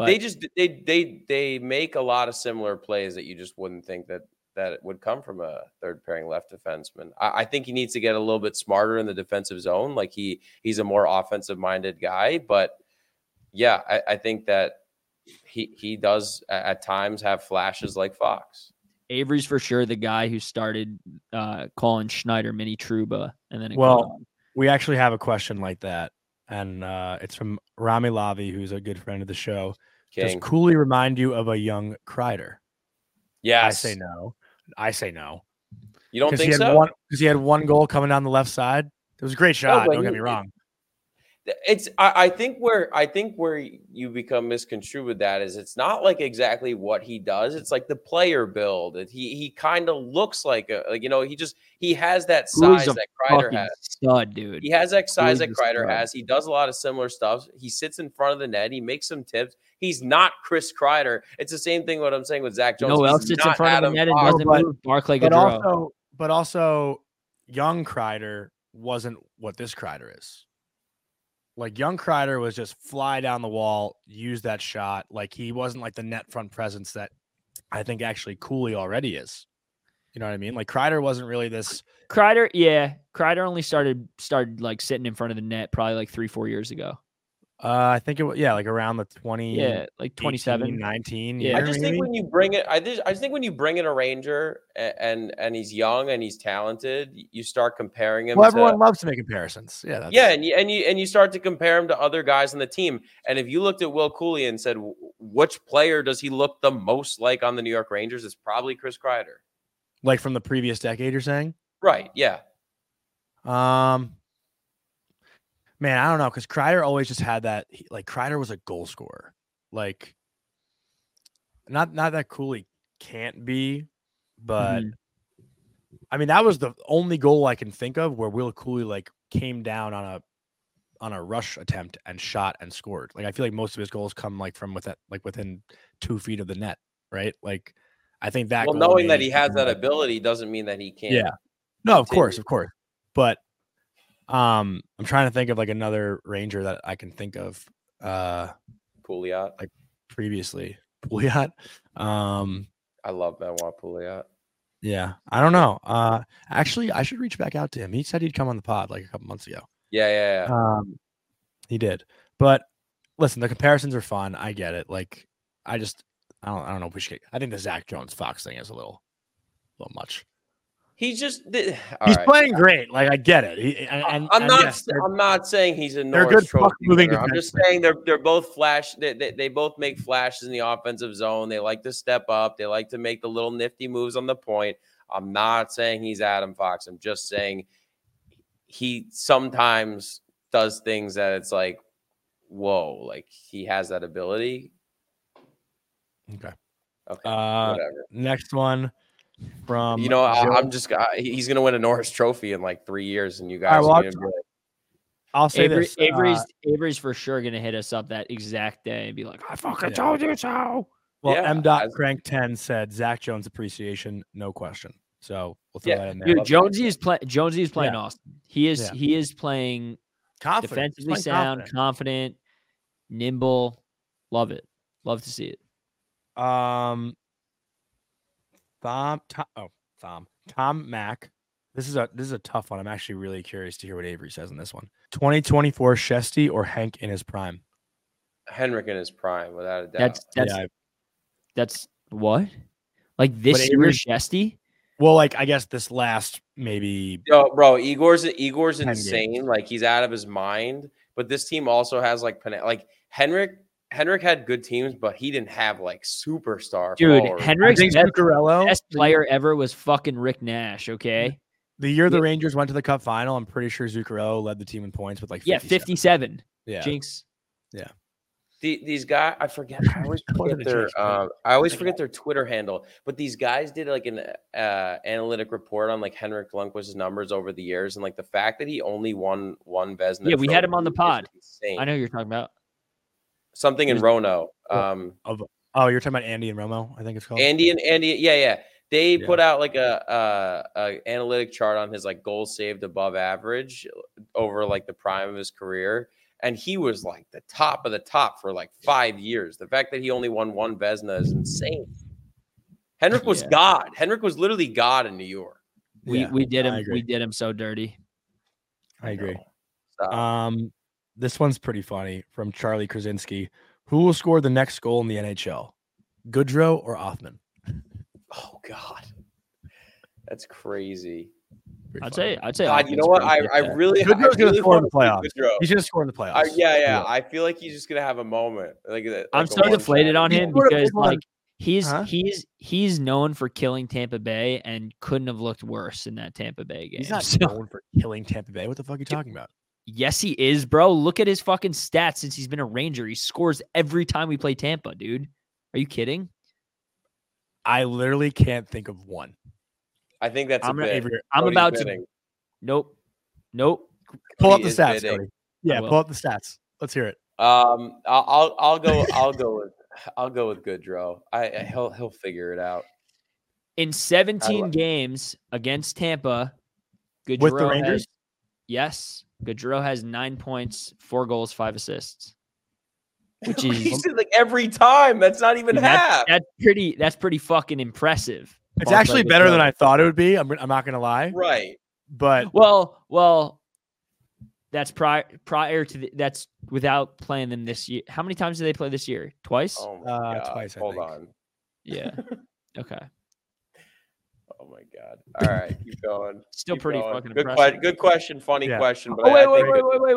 they make a lot of similar plays that you just wouldn't think that it would come from a third pairing left defenseman. I think he needs to get a little bit smarter in the defensive zone. Like he's a more offensive minded guy, but yeah, I think that he does at times have flashes like Fox.
Avery's for sure the guy who started calling Schneider mini Truba, and then
We actually have a question like that, and it's from Rami Lavi, who's a good friend of the show.
King.
Does Cooley remind you of a young Kreider?
Yes.
I say no.
You don't think
he
so?
Because he had one goal coming down the left side. It was a great shot.
but
Don't get me wrong.
I think where you become misconstrued with that is it's not like exactly what he does. It's like the player build. He kind of looks like he has that size
Cooley's a
that Kreider
fucking
has.
stud, dude.
He has that size that
Cooley's a
Kreider
stud.
has. He does a lot of similar stuff. He sits in front of the net. He makes some tips. He's not Chris Kreider. It's the same thing what I'm saying with Zach Jones.
You know who
He's
else sits in
not
front of
Adam
the net and
Fox.
doesn't move? Barclay
But
Gaudreau.
also, young Kreider wasn't what this Kreider is. Like young Kreider was just fly down the wall, use that shot. Like he wasn't like the net front presence that I think actually Cooley already is. You know what I mean? Like Kreider wasn't really this.
Kreider only started like sitting in front of the net probably like 3-4 years ago.
I think it was like around the 20.
Yeah, like 27,
19.
Yeah.
I just think when you bring it, I just think when you bring in a Ranger and he's young and he's talented, you start comparing him.
Well, everyone loves to make comparisons. Yeah,
and you start to compare him to other guys on the team. And if you looked at Will Cooley and said, which player does he look the most like on the New York Rangers? It's probably Chris Kreider.
Like from the previous decade, you're saying?
Right. Yeah.
Man, I don't know, because Kreider always just had that. Kreider was a goal scorer. Like, not that Cooley can't be, but I mean that was the only goal I can think of where Will Cooley came down on a rush attempt and shot and scored. Like I feel like most of his goals come from within 2 feet of the net, right? Like I think that.
Well, knowing that he has that ability doesn't mean that he can't.
Yeah. No, of course, but. I'm trying to think of another Ranger that I can think of.
Pouliot.
Previously. Pouliot.
I love Benoit Pouliot.
Yeah. I don't know. Actually, I should reach back out to him. He said he'd come on the pod a couple months ago.
Yeah.
He did. But listen, the comparisons are fun. I get it. I don't know if we should. I think the Zach Jones Fox thing is a little much.
He's just
he's playing great. I get it.
I'm not saying he's a Norris
good
Trophy
moving
winner. I'm just saying they're both flash. They both make flashes in the offensive zone. They like to step up. They like to make the little nifty moves on the point. I'm not saying he's Adam Fox. I'm just saying he sometimes does things that it's like, whoa, he has that ability.
Okay.
Whatever.
Next one. From
I'm just he's gonna win a Norris Trophy in 3 years, and you guys.
I'll say this:
Avery's for sure gonna hit us up that exact day and be like, "I fucking told you so."
Well, Crank 10 said Zach Jones appreciation, no question. So we'll throw that in there.
Dude, Jonesy is playing awesome. He is playing
confident,
defensively sound, confident, nimble. Love it. Love to see it.
Tom Mack. This is a tough one. I'm actually really curious to hear what Avery says in this one. 2024 Shesty or Henk in his prime?
Henrik in his prime, without a doubt.
That's what? This year, Shesty?
Well, I guess this last maybe.
Yo, bro, Igor's insane. He's out of his mind. But this team also has Henrik had good teams, but he didn't have superstar.
Dude,
forward.
Henrik's best player ever was fucking Rick Nash. Okay,
the year the Rangers went to the Cup final, I'm pretty sure Zuccarello led the team in points with
57.
Yeah,
Jinx.
Yeah,
these guys, I forget. I always forget their Twitter handle. But these guys did an analytic report on Henrik Lundqvist's numbers over the years, and the fact that he only won one Vezina.
Yeah, we had him on the pod. I know who you're talking about.
Something in Rono.
you're talking about Andy and Romo, I think it's called.
Andy, yeah. They put out a analytic chart on his goals saved above average over the prime of his career, and he was the top of the top for 5 years. The fact that he only won one Vezina is insane. Henrik was God. Henrik was literally God in New York.
We did him. We did him so dirty.
I agree. This one's pretty funny from Charlie Krasinski. Who will score the next goal in the NHL? Goodrow or Othman?
Oh God, that's crazy.
I'd say.
God, you know what? I really.
Goodrow's going to score in the playoffs.
Goodrow.
He's going to score in the playoffs.
Yeah. I feel like he's just going to have a moment.
I'm so deflated on him because He's known for killing Tampa Bay and couldn't have looked worse in that Tampa Bay game.
He's not
So-
known for killing Tampa Bay. What the fuck are you talking about?
Yes, he is, bro. Look at his fucking stats since he's been a Ranger. He scores every time we play Tampa, dude. Are you kidding?
I literally can't think of one.
I think that's a
I'm not-
bit.
I'm
Cody's
about to.
bidding.
Nope.
Pull up
Cody
the
is
stats,
bidding.
Cody. Yeah,
will.
pull up the stats. Let's hear it.
I'll go with Goodrow. He'll figure it out.
In 17 games against Tampa, Goodrow
With the Rangers?
Yes. Goodrow has 9 points, 4 goals, 5 assists. Which is
He said like every time. That's not even half.
that's pretty fucking impressive.
It's actually better than I thought it would be. I'm not gonna lie,
Right.
but
Well, that's prior to that's without playing them this year. How many times did they play this year? Twice?
Oh my God.
twice, I
Hold
think.
on.
Yeah. Okay.
Oh my God. All right, keep going.
Still
Keep
pretty
going.
fucking
Good
impressive.
Good question. Funny
Yeah.
question. But
Oh,
I
wait,
think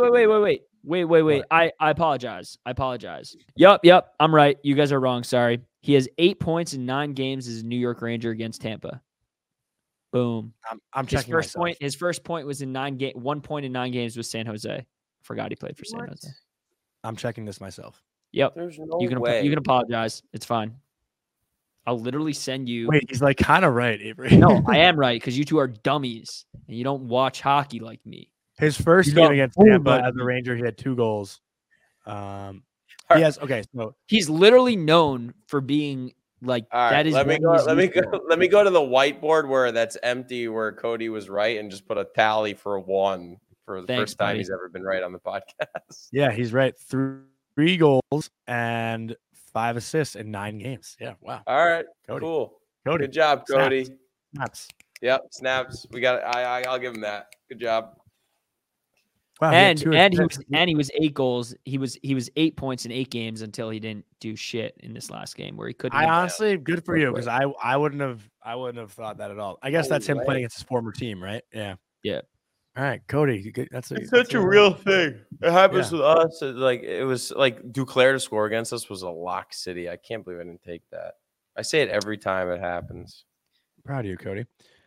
wait. I apologize. Yep. I'm right. You guys are wrong. Sorry. He has 8 points in 9 games as a New York Ranger against Tampa. Boom.
I'm
His
checking
first
myself.
point. His first point was in 1 point in 9 games with San Jose. Forgot he played for San
What?
Jose.
I'm checking this myself.
Yep.
There's no
You can
way.
you can apologize. It's fine. I'll literally send you.
Wait, he's like kind of right, Avery.
No, I am right because you two are dummies and you don't watch hockey like me.
His first
He's
game
got
against
boom,
Tampa
buddy.
as a Ranger, he had 2 goals. He has so
He's literally known for being like
All right,
that is
let me
what
go.
he's
Let me
used
go.
for.
Let me go to the whiteboard where that's empty, where Cody was right, and just put a tally for 1 for the
Thanks,
first time
buddy.
he's ever been right on the podcast.
yeah, he's right. 3 goals and 5 assists in 9 games. Yeah, wow.
All right,
Cody.
cool.
Cody,
Good job, Cody.
Snaps.
Yep, snaps. We got. I'll give him that. Good job.
Wow, he had
And
2
and he
assists.
was 8 goals. He was 8 points in 8 games until he didn't do shit in this last game where he couldn't.
I
have-
honestly, good for you because I wouldn't have thought that at all. I guess
No
that's him
way.
playing against his former team, right? Yeah.
Yeah.
All right, Cody. That's
It's such a real thing. It happens with us. It was like Duclair to score against us was a lock city. I can't believe I didn't take that. I say it every time it happens.
Proud of you, Cody.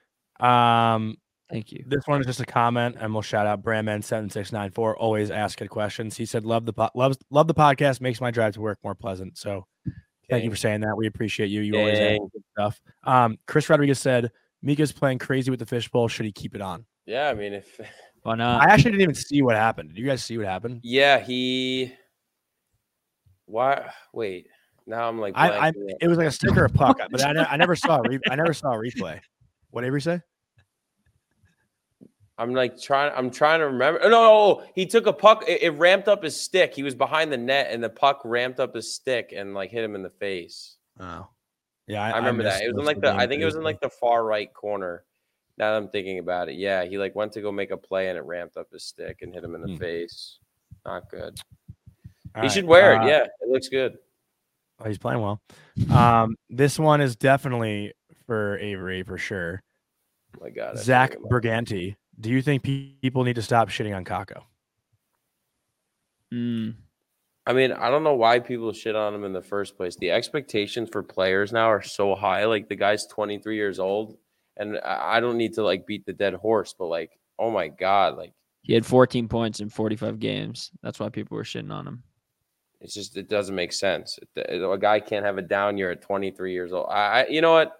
Thank you.
This one is just a comment, and we'll shout out Brandman7694. Always ask good questions. He said, "Love the podcast. Makes my drive to work more pleasant." So, thank you for saying that. We appreciate you. You always ask good stuff. Chris Rodriguez said, "Mika's playing crazy with the fishbowl. Should he keep it on?"
Yeah, I mean, if
Why not?
I actually didn't even see what happened. Did you guys see what happened?
yeah, he. Why? Wait. Now I'm like.
I
blanking out.
it was like a stick or a puck, but I never saw I never saw a replay. What Avery say?
I'm trying to remember. Oh, no, he took a puck. It ramped up his stick. He was behind the net, and the puck ramped up his stick and like hit him in the face.
Oh, yeah,
I remember
missed
that. It was in
most
like
of
the.
game
I think it was in
Thursday.
like the far right corner. Now that I'm thinking about it, yeah, he like went to go make a play, and it ramped up his stick and hit him in the face. Not good.
All
He
right,
should wear it. Yeah, it looks good.
Oh, he's playing well. This one is definitely for Avery for sure.
Oh my God, I
Zach
forgot about
Briganti. Do you think people need to stop shitting on Kako?
Mm.
I mean, I don't know why people shit on him in the first place. The expectations for players now are so high. Like the guy's 23 years old, and I don't need to like beat the dead horse, but like, oh my God, like
He had 14 points in 45 games. That's why people were shitting on him.
it's just it doesn't make sense. A guy can't have a down year at 23 years old. You know what?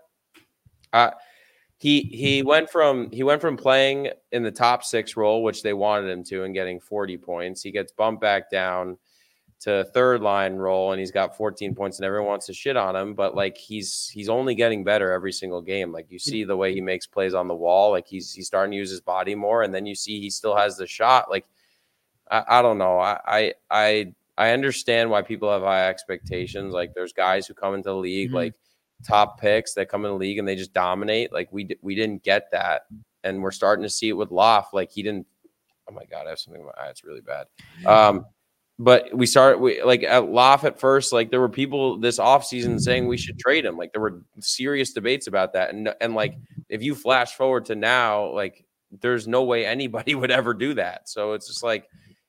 He went from playing in the top 6 role, which they wanted him to, and getting 40 points. He gets bumped back down to third line role, and he's got 14 points, and everyone wants to shit on him. But like he's only getting better every single game. Like you see the way he makes plays on the wall. Like he's starting to use his body more, and then you see he still has the shot. Like I don't know. I understand why people have high expectations. Like there's guys who come into the league like top picks that come in the league and they just dominate. Like we didn't get that, and we're starting to see it with Loft. Like he didn't. Oh my God, I have something in my eye. It's really bad. But we like at Loft at first. Like there were people this offseason saying we should trade him. Like there were serious debates about that, and like if you flash forward to now, like there's no way anybody would ever do that. So it's just like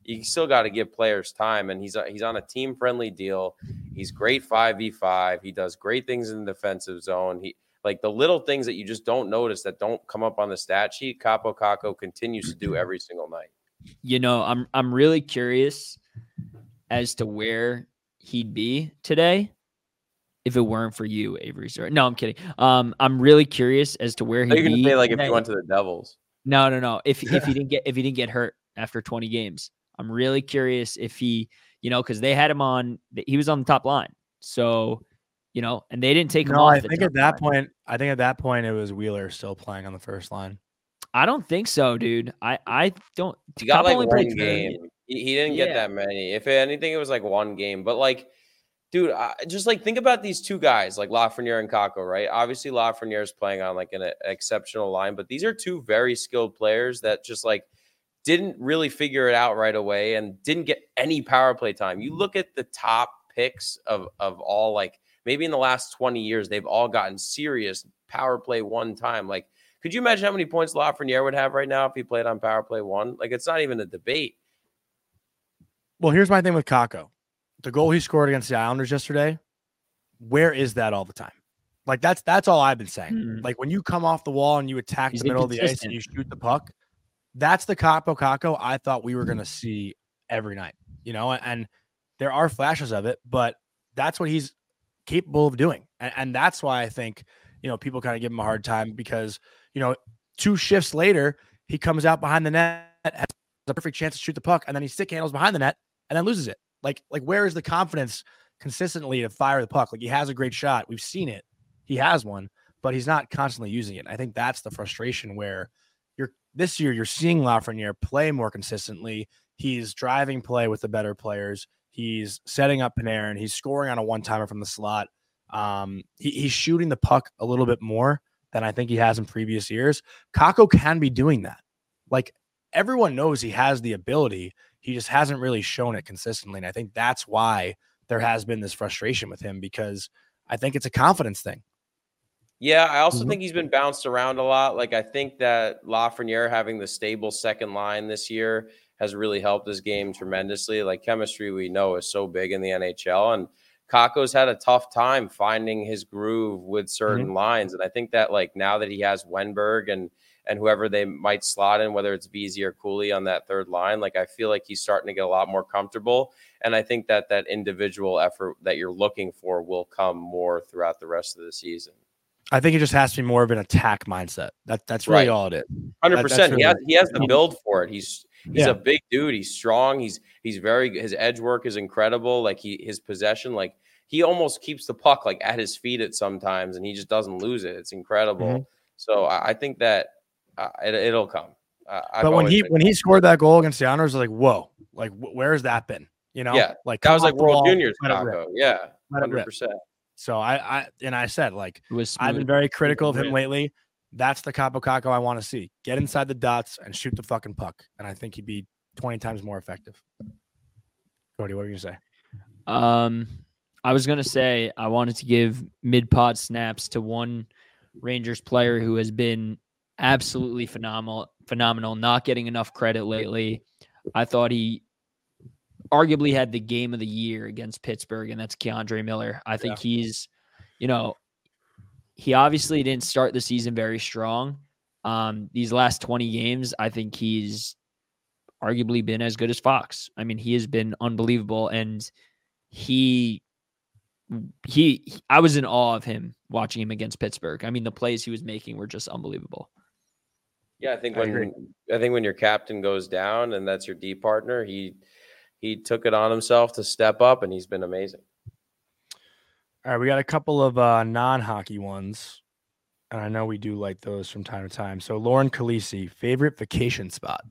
you still got to give players time. And he's on a team friendly deal. He's great 5v5. He does great things in the defensive zone. He like the little things that you just don't notice that don't come up on the stat sheet. Kaapo Kakko continues to do every single night.
You know, I'm really curious as to where he'd be today if it weren't for you, Avery. Sorry. No, I'm kidding. I'm really curious as to where he'd be.
You're gonna say like
today.
if he went to the Devils.
No. If he didn't get hurt after 20 games, I'm really curious if he, you know, because they had him on. He was on the top line, so you know, and they didn't take him off.
I think at that point it was Wheeler still playing on the first line.
I don't think so, dude. I don't.
He got like
only
one
played
game. He didn't get that many. If anything, it was like one game. But like, dude, just like think about these two guys, like Lafreniere and Kakko, right? Obviously, Lafreniere is playing on like an exceptional line, but these are two very skilled players that just like didn't really figure it out right away and didn't get any power play time. You look at the top picks of all, like maybe in the last 20 years, they've all gotten serious power play one time. Like, could you imagine how many points Lafreniere would have right now if he played on power play one? Like, it's not even a debate.
Well, here's my thing with Kakko. The goal he scored against the Islanders yesterday, where is that all the time? Like, that's all I've been saying. Like, when you come off the wall and you attack the middle of the ice and you shoot the puck, that's the Kaapo Kakko I thought we were going to see every night, you know, and there are flashes of it, but that's what he's capable of doing. And that's why I think, you know, people kind of give him a hard time because, you know, 2 shifts later, he comes out behind the net, has a perfect chance to shoot the puck, and then he stick handles behind the net and then loses it. Like where is the confidence consistently to fire the puck? Like, he has a great shot. We've seen it. He has one, but he's not constantly using it. I think that's the frustration where this year you're seeing Lafreniere play more consistently. He's driving play with the better players. He's setting up Panarin. He's scoring on a one-timer from the slot. He's shooting the puck a little bit more than I think he has in previous years. Kakko can be doing that. Like, everyone knows he has the ability. He just hasn't really shown it consistently. And I think that's why there has been this frustration with him, because I think it's a confidence thing.
Yeah, I also think he's been bounced around a lot. Like, I think that Lafreniere having the stable second line this year has really helped his game tremendously. Like, chemistry, we know, is so big in the NHL. And Kakko's had a tough time finding his groove with certain lines. And I think that, like, now that he has Wenberg and whoever they might slot in, whether it's Vesey or Cooley on that third line, like, I feel like he's starting to get a lot more comfortable. And I think that that individual effort that you're looking for will come more throughout the rest of the season.
I think it just has to be more of an attack mindset. That's really all it is.
100%.
Really,
he has the build for it. He's a big dude. He's strong. He's very, his edge work is incredible. Like, his possession, like, he almost keeps the puck like at his feet at sometimes, and he just doesn't lose it. It's incredible. So I think that it'll come.
But when he scored that goal against the Islanders, I was like, whoa, like where's that been? You know,
like that was like World Juniors Kakko. Yeah, 100%.
So I said, like, I've been very critical of him lately. That's the Kaapo Kakko I want to see. Get inside the dots and shoot the fucking puck. And I think he'd be 20 times more effective. Cody, what were you going to say?
I was going to say I wanted to give mid-pod snaps to one Rangers player who has been absolutely phenomenal, not getting enough credit lately. I thought he arguably had the game of the year against Pittsburgh, and that's Keandre Miller. I think he's, you know, he obviously didn't start the season very strong. These last 20 games, I think he's arguably been as good as Fox. I mean, he has been unbelievable, and I was in awe of him watching him against Pittsburgh. I mean, the plays he was making were just unbelievable.
Yeah, I think when your captain goes down and that's your D partner, he took it on himself to step up, and he's been amazing.
All right, we got a couple of non-hockey ones, and I know we do like those from time to time. So Lauren Khaleesi, favorite vacation spot?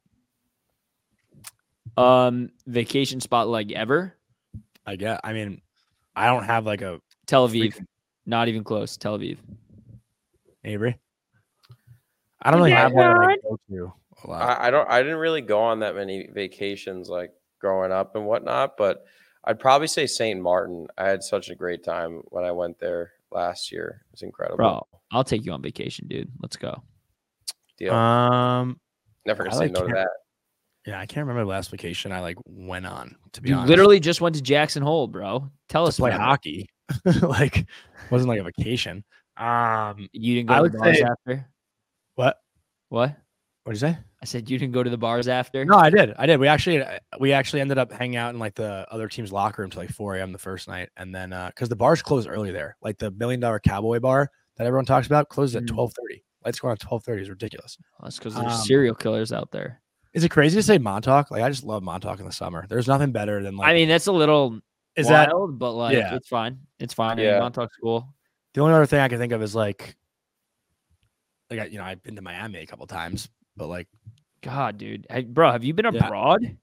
Vacation spot like ever?
I mean, I don't have like a
Tel Aviv. Not even close. Tel Aviv.
Avery? I don't really have one I go to a lot.
I didn't really go on that many vacations like growing up and whatnot, but I'd probably say St. Martin. I had such a great time when I went there last year. It was incredible.
Bro, I'll take you on vacation, dude. Let's go.
Deal. Never gonna say no to that.
Yeah, I can't remember the last vacation I like went on. To be
You
honest,
literally just went to Jackson Hole, bro. Tell us
to play
about it.
hockey. Like, wasn't like a vacation.
You didn't
I
go to
would
the bars
say-
after?
What?
What?
What'd you say?
I said you didn't go to the bars after?
No, I did. We actually ended up hanging out in like the other team's locker room till like 4 a.m. the first night, and then because the bars close early there, like the $1 Million Cowboy bar that everyone talks about closes at 12:30. Lights go on at 12:30 is ridiculous.
Well, that's because there's serial killers out there.
Is it crazy to say Montauk? Like I just love Montauk in the summer. There's nothing better than like.
I mean, that's a little
is that
wild, but like
Yeah.
it's fine. It's fine. I
Yeah.
mean, Montauk's cool.
the only other thing I can think of is like I've been to Miami a couple times, but like
God, dude. Hey, bro, have you been
Yeah.
abroad?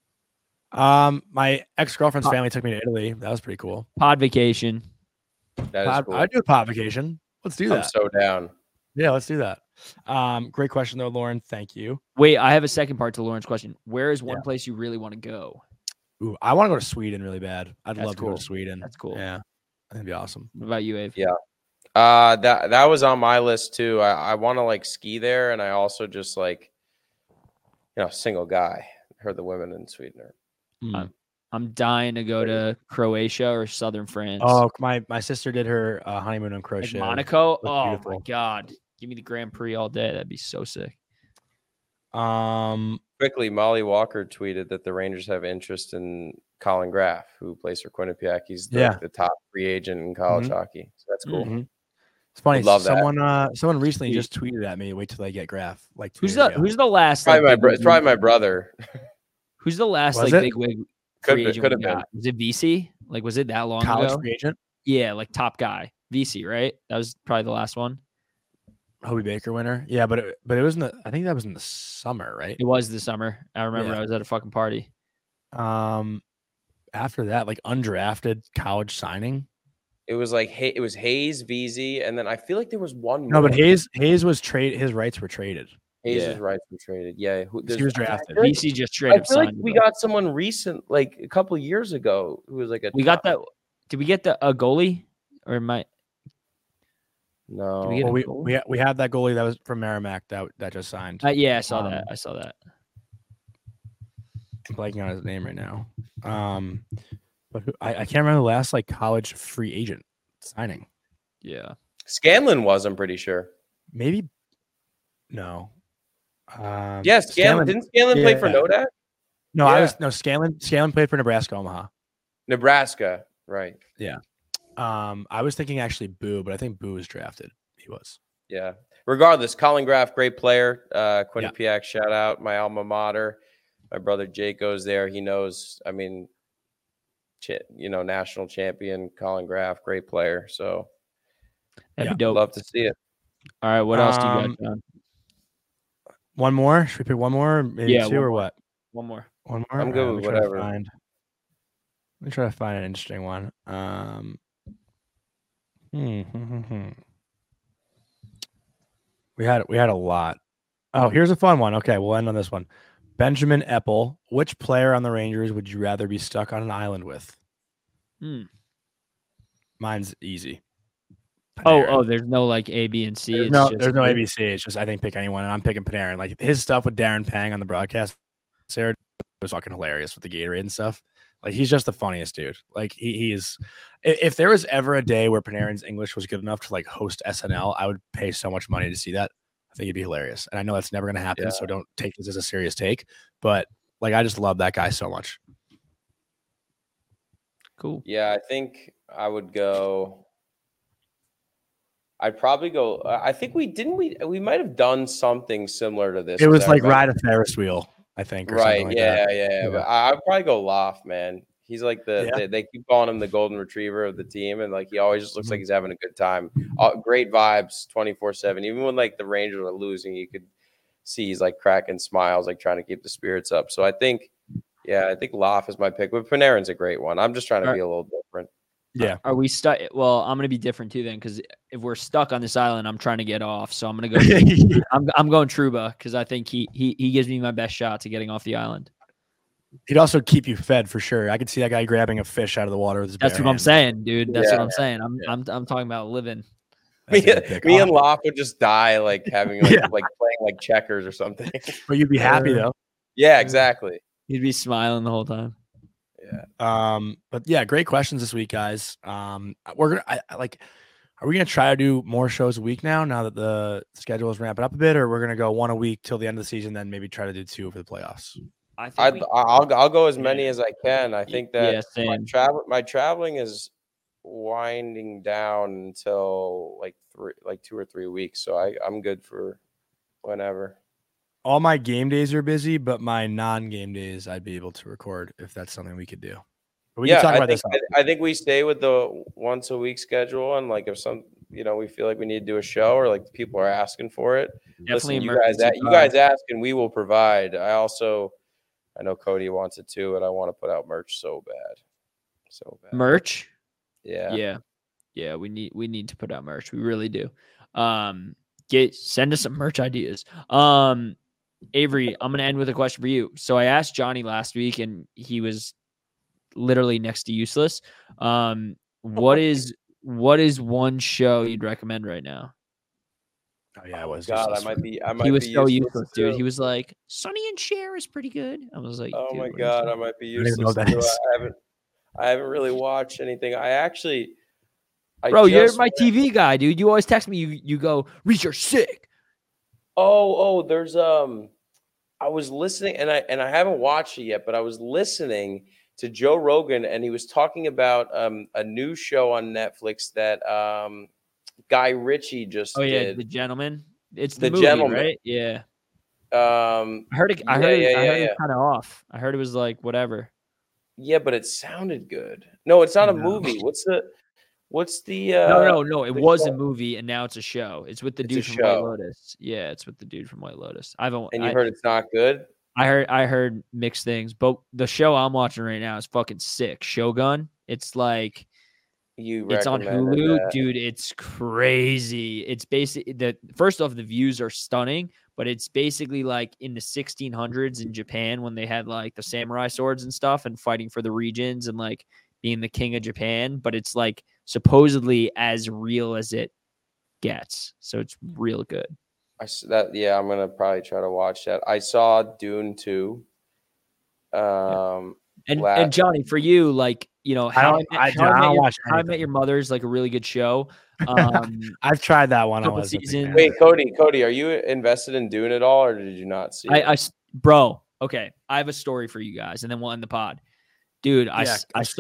my ex-girlfriend's family took me to Italy. That was pretty cool.
Pod vacation.
That is cool.
I'd do a pod vacation. Let's do
I'm
that.
so down.
Yeah, let's do that. Great question though, Lauren. Thank you.
Wait, I have a second part to Lauren's question. Where is one place you really want to go?
Ooh, I want to go to Sweden really bad. I'd
That's
love to go
cool.
to Sweden.
That's cool.
Yeah, that'd be awesome.
What about you, Abe?
Yeah. That was on my list too. I want to like ski there, and I also just like, single guy. Heard the women in Sweden are
I'm dying to go to Croatia or southern France.
Oh, my sister did her honeymoon in
like
Croatia.
Monaco.
Looked
Oh my
beautiful.
God. Give me the Grand Prix all day. That'd be so sick.
Quickly, Molly Walker tweeted that the Rangers have interest in Colin Graff, who plays for Quinnipiac. He's the top free agent in college hockey. So that's cool.
Mhm. It's funny.
Would love that.
Someone recently just tweeted at me. Wait till I get Graf. Like 2
Who's
years
the
ago.
who's the last
Probably
like,
it's probably my brother.
who's the last
Was
like
it?
big wig
Could
free
be-
agent
could
we
have been.
got? Was it VC? Like was it that long
college
ago?
free agent?
Yeah, like top guy. VC, right? That was probably the last one.
Hobie Baker winner. Yeah, but it was in the. I think that was in the summer, right?
It was this summer. I remember
Yeah.
I was at a fucking party.
After that, like undrafted college signing.
It was like it was Hayes, VZ, and then I feel like there was one.
No, but
more.
Hayes was traded. His rights were traded.
Hayes'
Yeah.
rights were traded. Yeah,
He was drafted.
I feel like-
VC just straight
I
up
feel like
signed.
we
him.
got someone recent, like a couple years ago, who was like a.
We got
top-
that. Did we get a goalie or am I?
No,
Did we get
Well,
a
we
goalie?
we have that goalie that was from Merrimack that just signed.
Yeah, I saw that.
Um,
I saw that.
I'm blanking on his name right now. But I can't remember the last like college free agent signing.
Yeah.
Scanlon was. I'm pretty sure.
Maybe no.
Yeah, Scanlon. Didn't Scanlon play for
yeah.
Nodak?
No,
Yeah.
Scanlon played for Nebraska Omaha.
Nebraska, right?
I was thinking actually Boo, but I think Boo was drafted. He was.
Yeah. Regardless, Colin Graff, great player. Quinnipiac, shout out, my alma mater. My brother Jake goes there. He knows. I mean, national champion Colin Graff, great player. So
That'd
Yeah.
be dope.
love to see it.
All right. What else do you
Um,
got, John?
One more? Should we pick one more? Maybe
Yeah,
two
one
or
more.
what?
One more.
One more.
I'm good
Alright,
with
let me try to
whatever.
Let me try to find an interesting one. We had a lot. Oh, here's a fun one. Okay, we'll end on this one. Benjamin Eppel. Which player on the Rangers would you rather be stuck on an island with?
Hmm.
Mine's easy.
Oh,
Panarin.
there's no like A, B, and C.
There's
It's
no,
just
there's no
who-
ABC. It's just I think pick anyone, and I'm picking Panarin. Like his stuff with Darren Pang on the broadcast, Sarah was fucking hilarious with the Gatorade and stuff. Like he's just the funniest dude. Like he is. If there was ever a day where Panarin's English was good enough to like host SNL, I would pay so much money to see that. I think it'd be hilarious, and I know that's never going to happen.
Yeah.
So don't take this as a serious take. But like I just love that guy so much.
Cool.
Yeah, I think I would go. I'd probably go. I think we might have done something similar to this.
It was
'cause I
like
remember-
ride a Ferris wheel, I think. Or
Right.
something like
Yeah,
that.
yeah. But I'd probably go Loft, man. He's like they keep calling him the golden retriever of the team, and like he always just looks like he's having a good time. Great vibes, 24/7. Even when like the Rangers are losing, you could see he's like cracking smiles, like trying to keep the spirits up. So I think Loft is my pick. But Panarin's a great one. I'm just trying to be a little different.
Yeah.
Are we stuck? Well, I'm gonna be different too then, because if we're stuck on this island, I'm trying to get off. So I'm gonna go. I'm going Trouba because I think he gives me my best shot to getting off the island.
He'd also keep you fed for sure. I could see that guy grabbing a fish out of the water with his
That's
bare
what I'm
hands.
saying, dude. That's what
Yeah.
I'm saying. I'm talking about living.
That's a good pick.
Me and Loft would just die like having like,
Yeah.
like playing like checkers or something.
But you'd be happy though.
Yeah, exactly.
He'd be smiling the whole time.
But yeah, great questions this week, guys. We're gonna are we gonna try to do more shows a week now that the schedule is ramping up a bit, or we're gonna go one a week till the end of the season, then maybe try to do 2 for the playoffs?
I'll go as many as I can. I think that
same.
my traveling is winding down until like 2 or 3 weeks, so I'm good for whenever.
All my game days are busy, but my non-game days I'd be able to record if that's something we could do. But we can talk about this.
I think we stay with the once a week schedule, and like if we feel like we need to do a show or like people are asking for it.
Definitely,
listen, you guys ask and we will provide. I know Cody wants it too, and I want to put out merch so bad.
Merch?
Yeah.
Yeah. We need to put out merch. We really do. Send us some merch ideas. Avery, I'm gonna end with a question for you. So I asked Johnny last week, and he was literally next to useless. What is one show you'd recommend right now?
Oh yeah, it was.
God, I might be.
He was so useless, dude. He was like, Sonny and Cher is pretty good. I was like,
oh my God, I might be useless. I haven't really watched anything. Bro,
you're my TV guy, dude. You always text me. You go, Reach, you're sick.
There's I was listening, and I haven't watched it yet, but I was listening to Joe Rogan, and he was talking about a new show on Netflix that Guy Ritchie just did.
The Gentleman. It's the movie,
Gentleman,
right? Yeah. I heard it kind of off. I heard it was like whatever.
Yeah, but it sounded good. No, it's not a movie. What's the
No, it was a movie and now it's a show. It's with the dude from White Lotus. Yeah, it's with the dude from White Lotus.
And you heard it's not good?
I heard mixed things, but the show I'm watching right now is fucking sick. Shogun. It's like it's on Hulu, dude. It's crazy. It's basically first off, the views are stunning, but it's basically like in the 1600s in Japan when they had like the samurai swords and stuff and fighting for the regions and like being the king of Japan. But it's like supposedly as real as it gets, so it's real good.
I'm gonna probably try to watch that. I saw Dune 2.
And Johnny, for you, like, How I Met Your Mother is like a really good show.
I've tried that one.
Couple seasons.
Wait, Cody, are you invested in Dune at all, or did you not see it?
Bro, okay, I have a story for you guys, and then we'll end the pod, dude. I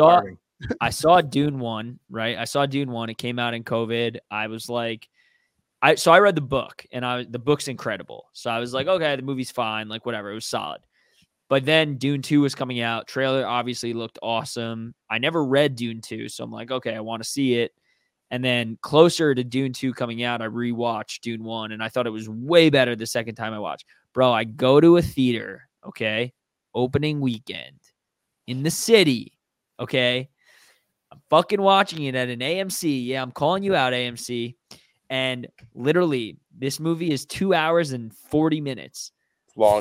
saw Dune 1, right? I saw Dune 1. It came out in COVID. I was like, I read the book, and the book's incredible. So I was like, okay, the movie's fine, like whatever, it was solid. But then Dune 2 was coming out. Trailer obviously looked awesome. I never read Dune 2, so I'm like, okay, I want to see it. And then closer to Dune 2 coming out, I rewatched Dune 1, and I thought it was way better the second time I watched. Bro, I go to a theater, okay, opening weekend in the city, okay? I'm fucking watching it at an AMC. Yeah, I'm calling you out, AMC. And literally, this movie is 2 hours and 40 minutes.
Long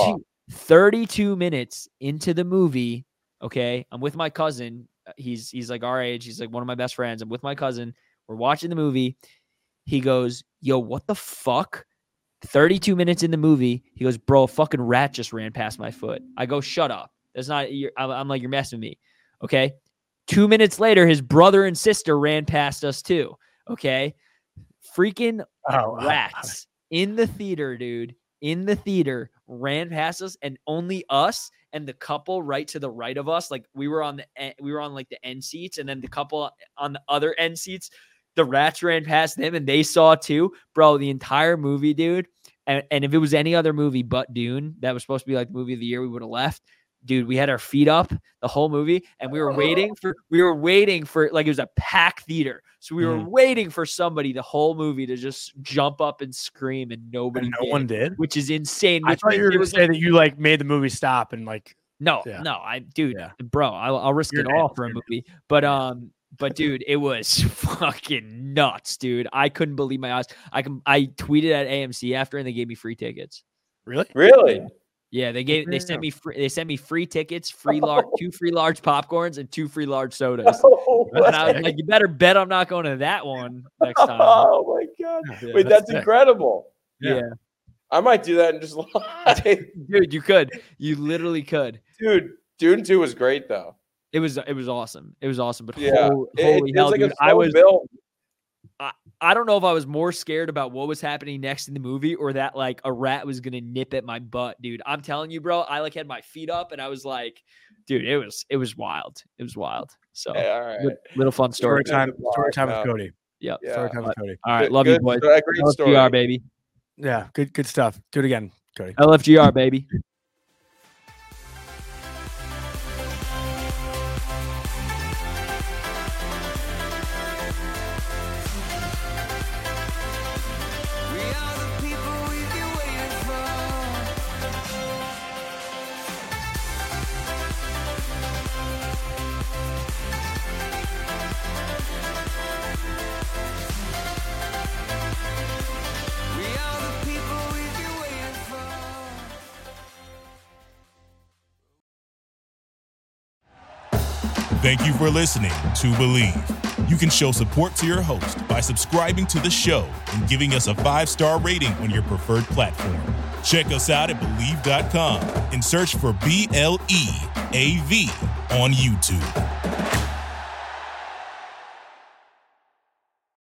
32 minutes into the movie, okay? I'm with my cousin. He's like our age. He's like one of my best friends. I'm with my cousin. We're watching the movie. He goes, yo, what the fuck? 32 minutes in the movie. He goes, bro, a fucking rat just ran past my foot. I go, shut up. That's not, I'm like, you're messing with me. Okay? 2 minutes later, his brother and sister ran past us too. Okay? Freaking rats in the theater, dude. In the theater, ran past us, and only us and the couple right to the right of us. Like we were on like the end seats, and then the couple on the other end seats, the rats ran past them, and they saw too, bro. The entire movie, dude. And if it was any other movie but Dune, that was supposed to be like the movie of the year, we would have left. Dude, we had our feet up the whole movie, and we were waiting for like it was a packed theater. So we were waiting for somebody the whole movie to just jump up and scream, and no one did, which is insane.
I thought you were going to say that you like made the movie stop and like
bro, I'll risk it all for a movie. But dude, it was fucking nuts, dude. I couldn't believe my eyes. I tweeted at AMC after, and they gave me free tickets.
Really?
Yeah, they sent me free tickets, two free large popcorns, and 2 free large sodas. And I was like, you better bet I'm not going to that one next time.
Oh my God.
Yeah,
wait, that's incredible.
Yeah.
I might do that and just lie.
Dude, you could. You literally could.
Dude, Dune 2 was great though.
It was awesome. It was awesome. But
Yeah,
holy
it
hell,
was like
dude.
a slow build.
I don't know if I was more scared about what was happening next in the movie or that like a rat was gonna nip at my butt, dude. I'm telling you, bro. I like had my feet up and I was like, dude, it was wild. It was wild. So
Hey, all right.
little fun story.
Story time with Cody.
Yep.
Yeah.
Story time with Cody.
All right,
Good-
love
good-
you, boys.
Great story.
LFGR, baby.
Yeah, good stuff. Do it again, Cody.
LFGR, baby.
We are the people we've been waiting for. We are the people we've been waiting for.
Thank you for listening to Believe. You can show support to your host by subscribing to the show and giving us a 5-star rating on your preferred platform. Check us out at Believe.com and search for BLEAV on YouTube.